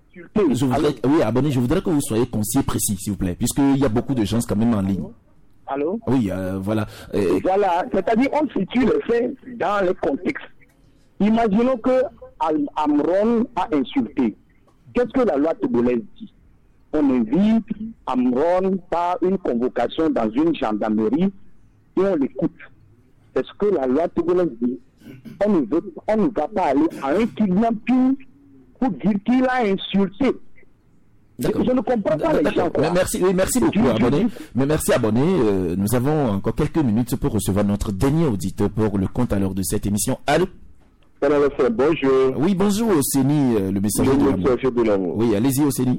Speaker 10: Oui, Abonné, je voudrais que vous soyez concis et précis, s'il vous plaît, puisqu'il y a beaucoup de gens quand même en ligne.
Speaker 18: Allô?
Speaker 10: Oui, voilà.
Speaker 18: Voilà, c'est-à-dire, on situe les faits dans le contexte. Imaginons que Amron a insulté. Qu'est-ce que la loi togolaise dit? On invite Amron par une convocation dans une gendarmerie et on l'écoute. C'est ce que la loi togolaise dit. On ne va pas aller à un kidnapping pour dire qu'il a insulté. Je ne comprends pas les gens.
Speaker 10: Merci beaucoup, Abonné. Mais merci, Abonné. Nous avons encore quelques minutes pour recevoir notre dernier auditeur pour le compte à l'heure de cette émission. Allô?
Speaker 18: Bonjour.
Speaker 10: Oui, bonjour, Oseni, le messager de l'amour. Oui, allez-y, Oseni.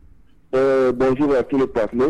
Speaker 19: Bonjour à tous les partenaires.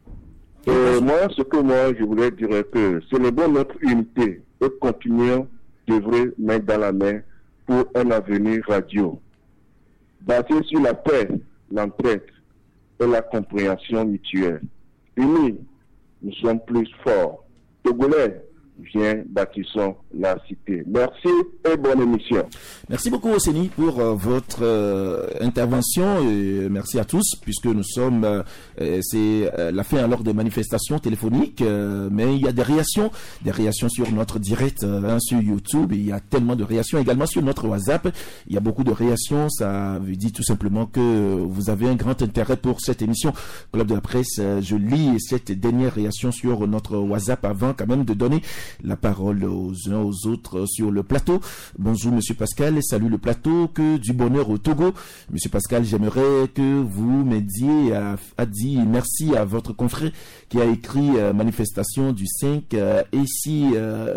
Speaker 19: Moi, je voulais dire que célébrons notre unité et continuons d'œuvrer main dans la main pour un avenir radieux, basé sur la paix, l'entraide et la compréhension mutuelle. Unis, nous sommes plus forts. Togolais, viens, bâtissons la cité. Merci et bonne émission.
Speaker 10: Merci beaucoup, Oseni, pour votre intervention. Et merci à tous, puisque nous sommes, c'est la fin alors des manifestations téléphoniques, mais il y a des réactions sur notre direct sur YouTube. Il y a tellement de réactions également sur notre WhatsApp. Il y a beaucoup de réactions. Ça veut dire tout simplement que vous avez un grand intérêt pour cette émission Club de la Presse. Je lis cette dernière réaction sur notre WhatsApp avant quand même de donner la parole aux uns aux autres sur le plateau. Bonjour Monsieur Pascal, salut le plateau, que du bonheur au Togo. Monsieur Pascal, j'aimerais que vous m'aidiez à dire merci à votre confrère qui a écrit manifestation du 5 et 6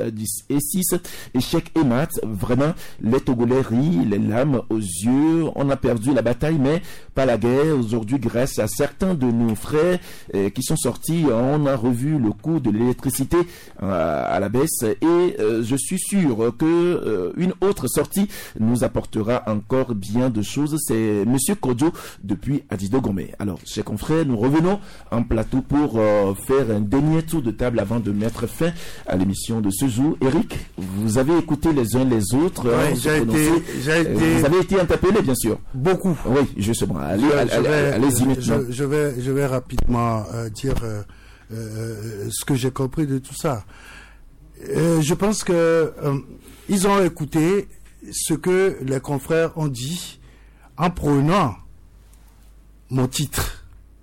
Speaker 10: échec et mat. Vraiment, les Togolais rient, les larmes aux yeux. On a perdu la bataille, mais pas la guerre. Aujourd'hui, grâce à certains de nos frères qui sont sortis, on a revu le coût de l'électricité à à la baisse et je suis sûr que une autre sortie nous apportera encore bien de choses. C'est Monsieur Kodjo depuis Adido Gomé. Alors, chers confrères, nous revenons en plateau pour faire un dernier tour de table avant de mettre fin à l'émission de ce jour. Eric, vous avez écouté les uns les autres. Vous avez été interpellé, bien sûr.
Speaker 11: Beaucoup.
Speaker 10: Oui, justement. Allez-y maintenant.
Speaker 11: Je vais rapidement dire ce que j'ai compris de tout ça. Je pense que ils ont écouté ce que les confrères ont dit en prenant mon titre.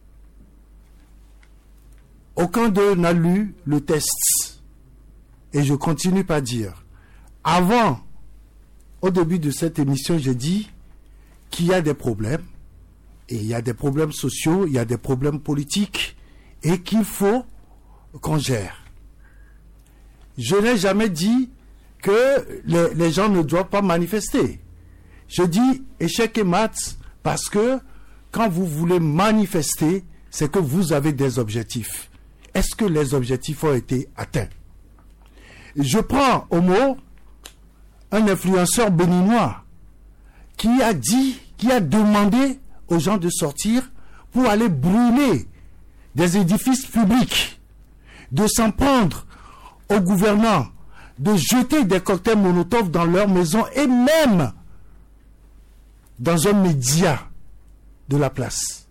Speaker 11: Aucun d'eux n'a lu le test. Et je continue par dire, avant, au début de cette émission, j'ai dit qu'il y a des problèmes, et il y a des problèmes sociaux, il y a des problèmes politiques, et qu'il faut qu'on gère. Je n'ai jamais dit que les gens ne doivent pas manifester. Je dis échec et maths parce que quand vous voulez manifester, c'est que vous avez des objectifs. Est-ce que les objectifs ont été atteints? Je prends au mot un influenceur béninois qui a demandé aux gens de sortir pour aller brûler des édifices publics, de s'en prendre aux gouvernants, de jeter des cocktails Molotov dans leur maison et même dans un média de la place.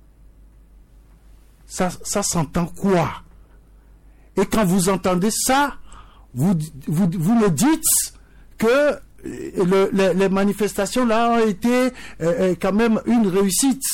Speaker 11: Ça s'entend quoi? Et quand vous entendez ça, vous me dites que les manifestations là ont été quand même une réussite.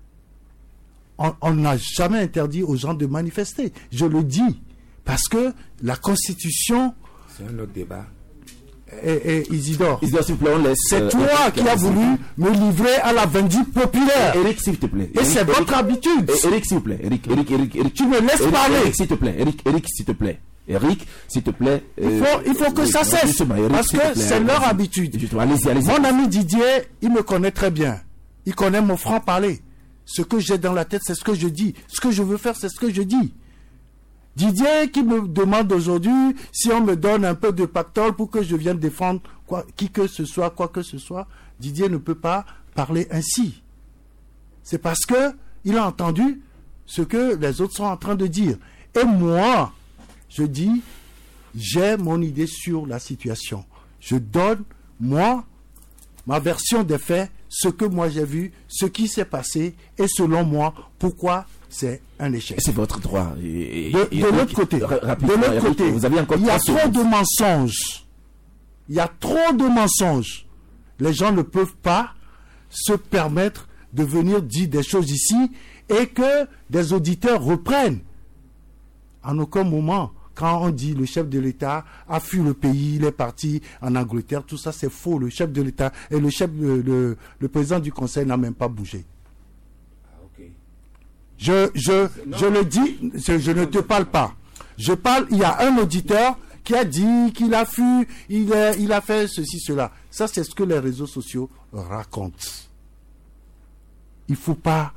Speaker 11: On n'a jamais interdit aux gens de manifester. Je le dis parce que la Constitution.
Speaker 13: C'est un autre débat.
Speaker 11: Et Isidore,
Speaker 10: s'il te plaît, on laisse,
Speaker 11: c'est toi qui as voulu me livrer à la vindicte populaire.
Speaker 10: Eric, s'il te plaît.
Speaker 11: Et c'est votre habitude.
Speaker 10: Eric, s'il te plaît. Eric,
Speaker 11: tu me laisses parler.
Speaker 10: Eric, s'il te plaît. Eric, s'il te plaît. Eric, s'il te plaît.
Speaker 11: Il faut que ça cesse. Parce que c'est leur habitude.
Speaker 10: Allez-y.
Speaker 11: Mon ami Didier, il me connaît très bien. Il connaît mon franc-parler. Ce que j'ai dans la tête, c'est ce que je dis. Ce que je veux faire, c'est ce que je dis. Didier qui me demande aujourd'hui si on me donne un peu de pactole pour que je vienne défendre quoi que ce soit, Didier ne peut pas parler ainsi. C'est parce que il a entendu ce que les autres sont en train de dire. Et moi, je dis, j'ai mon idée sur la situation. Je donne, moi, ma version des faits, ce que moi j'ai vu, ce qui s'est passé, et selon moi, pourquoi c'est un échec.
Speaker 10: C'est votre droit.
Speaker 11: De l'autre côté,
Speaker 10: vous avez encore
Speaker 11: il y a trop de mensonges. Il y a trop de mensonges. Les gens ne peuvent pas se permettre de venir dire des choses ici et que des auditeurs reprennent. En aucun moment, quand on dit le chef de l'État a fui le pays, il est parti en Angleterre, tout ça c'est faux. Le chef de l'État et le président du Conseil n'a même pas bougé. Je le dis, je ne te parle pas. Je parle, il y a un auditeur qui a dit qu'il a fui, il a fait ceci, cela. Ça, c'est ce que les réseaux sociaux racontent. Il faut pas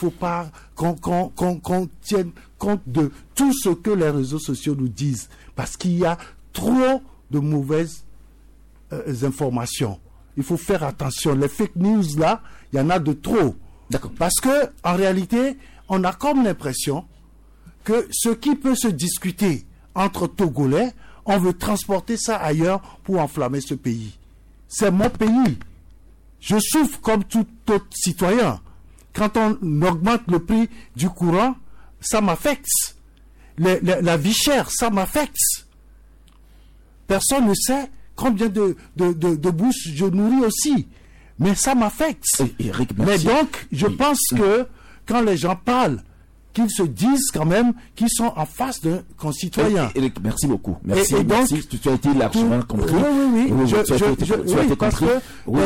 Speaker 11: qu'on tienne compte de tout ce que les réseaux sociaux nous disent. Parce qu'il y a trop de mauvaises informations. Il faut faire attention. Les fake news, là, il y en a de trop.
Speaker 10: D'accord.
Speaker 11: Parce que, en réalité, on a comme l'impression que ce qui peut se discuter entre Togolais, on veut transporter ça ailleurs pour enflammer ce pays. C'est mon pays. Je souffre comme tout autre citoyen. Quand on augmente le prix du courant, ça m'affecte. La vie chère, ça m'affecte. Personne ne sait combien de bouches je nourris aussi. Mais ça m'affecte.
Speaker 10: Eric,
Speaker 11: mais donc, je pense que quand les gens parlent, qu'ils se disent quand même qu'ils sont en face d'un concitoyen.
Speaker 10: Eric, merci beaucoup. Merci.
Speaker 11: Et donc,
Speaker 10: tu as été largement compris.
Speaker 11: Oui.
Speaker 10: Tu as été compris. Oui,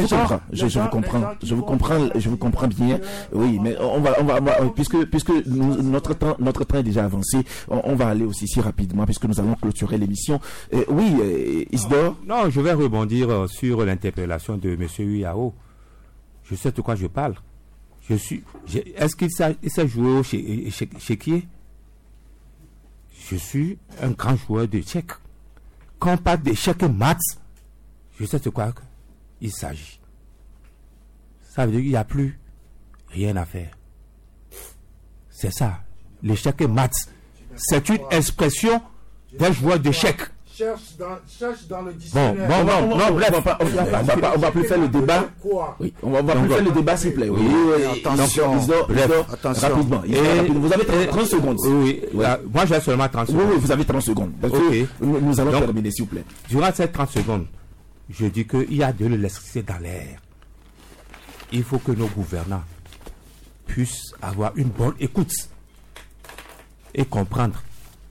Speaker 10: je vous comprends bien. Oui, mais on va puisque notre temps est déjà avancé, on va aller aussi si rapidement puisque nous allons clôturer l'émission. Oui, Isidore.
Speaker 13: Non, je vais rebondir sur l'interpellation de M. Uyao. Je sais de quoi je parle. Est-ce qu'il s'est joué au chéquier? je suis un grand joueur d'échecs. Quand on parle d'échecs maths, je sais de quoi il s'agit. Ça veut dire qu'il n'y a plus rien à faire. C'est ça. L'échec maths. C'est une expression d'un joueur d'échecs.
Speaker 11: Cherche dans le dictionnaire.
Speaker 10: On va plus faire le débat. Oui, on va plus faire le débat, s'il vous plaît. Oui,
Speaker 11: attention.
Speaker 10: Rapidement. Vous avez 30 secondes.
Speaker 13: Oui. Moi, j'ai seulement 30 secondes.
Speaker 10: Oui, vous avez 30 secondes. Nous allons terminer, s'il vous plaît.
Speaker 13: Durant ces 30 secondes, je dis qu'il y a de l'électricité dans l'air. Il faut que nos gouvernants puissent avoir une bonne écoute et comprendre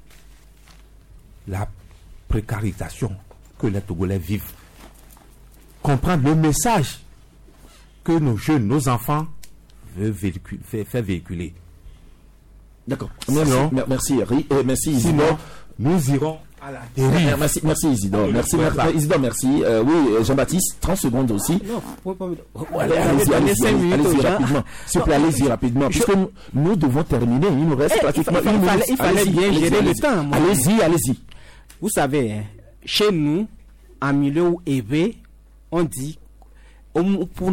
Speaker 13: la précarisation que les Togolais vivent. Comprendre le message que nos jeunes, nos enfants veulent faire véhiculer.
Speaker 10: D'accord. Merci, merci Isidore.
Speaker 13: Sinon, nous irons à la dérive.
Speaker 10: Merci Isidore. Isidore, merci. Oui, Jean-Baptiste, 30 secondes aussi. Allez-y rapidement. S'il vous plaît, allez-y rapidement. Puisque nous devons terminer. Il nous reste pratiquement une minute.
Speaker 12: Il fallait bien gérer le temps.
Speaker 10: Allez-y.
Speaker 12: Vous savez, chez nous, en milieu élevé, on dit pour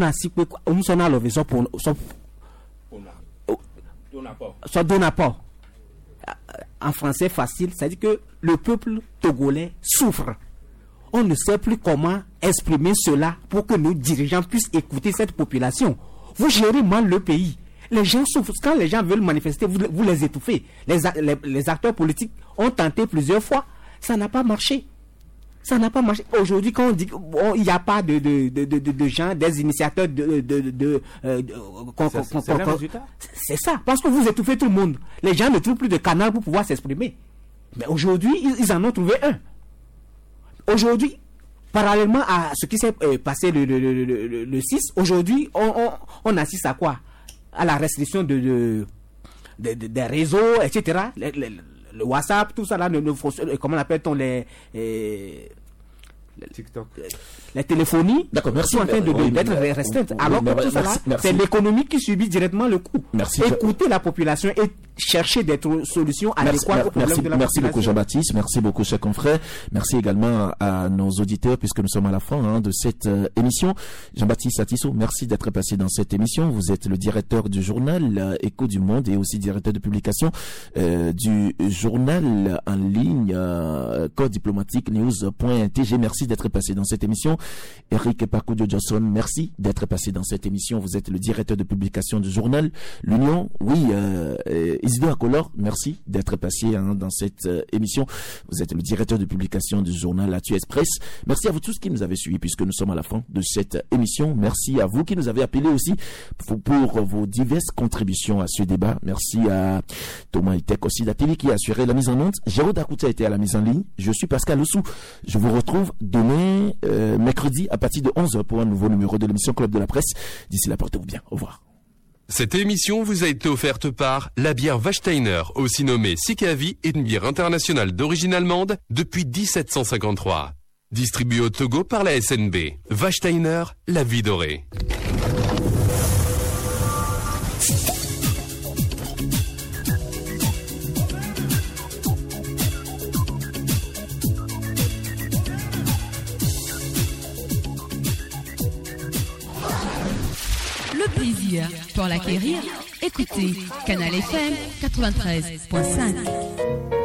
Speaker 12: Donaport. En français facile, c'est-à-dire que le peuple togolais souffre. On ne sait plus comment exprimer cela pour que nos dirigeants puissent écouter cette population. Vous gérez mal le pays. Les gens souffrent. Quand les gens veulent manifester, vous les étouffez. Les acteurs politiques ont tenté plusieurs fois. Ça n'a pas marché. Aujourd'hui, quand on dit qu'il n'y a pas de gens, des initiateurs c'est ça. Parce que vous étouffez tout le monde. Les gens ne trouvent plus de canal pour pouvoir s'exprimer. Mais aujourd'hui, ils en ont trouvé un. Aujourd'hui, parallèlement à ce qui s'est passé le 6, aujourd'hui, on assiste à quoi? À la restriction des réseaux, etc. Le WhatsApp, tout ça là, comment l'appelle-t-on,
Speaker 13: TikTok.
Speaker 12: Les téléphonies sont en train d'être restreintes. Alors que tout ça là, c'est l'économie qui subit directement le coup. Écoutez la population et chercher des solutions adéquates aux problèmes de la population.
Speaker 10: Merci beaucoup Jean-Baptiste, merci beaucoup chers confrères. Merci également à nos auditeurs puisque nous sommes à la fin de cette émission. Jean-Baptiste Satisso, merci d'être passé dans cette émission. Vous êtes le directeur du journal Écho du Monde et aussi directeur de publication du journal en ligne Corps diplomatique news.tg. Merci d'être passé dans cette émission. Eric Pakudio Johnson, merci d'être passé dans cette émission. Vous êtes le directeur de publication du journal L'Union. Oui, Isidore Akolor, merci d'être passé dans cette émission. Vous êtes le directeur de publication du journal Actu Express. Merci à vous tous qui nous avez suivis puisque nous sommes à la fin de cette émission. Merci à vous qui nous avez appelés aussi pour vos diverses contributions à ce débat. Merci à Thomas Itek aussi d'Ateli qui a assuré la mise en onde. Jérôme Dakouta a été à la mise en ligne. Je suis Pascal Oussou. Je vous retrouve demain, mercredi, à partir de 11h pour un nouveau numéro de l'émission Club de la Presse. D'ici là, portez-vous bien. Au revoir.
Speaker 9: Cette émission vous a été offerte par la bière Wachsteiner, aussi nommée Sikavi, une bière internationale d'origine allemande depuis 1753. Distribuée au Togo par la SNB. Wachsteiner, la vie dorée.
Speaker 14: Plaisir pour l'acquérir, écoutez Canal FM 93.5.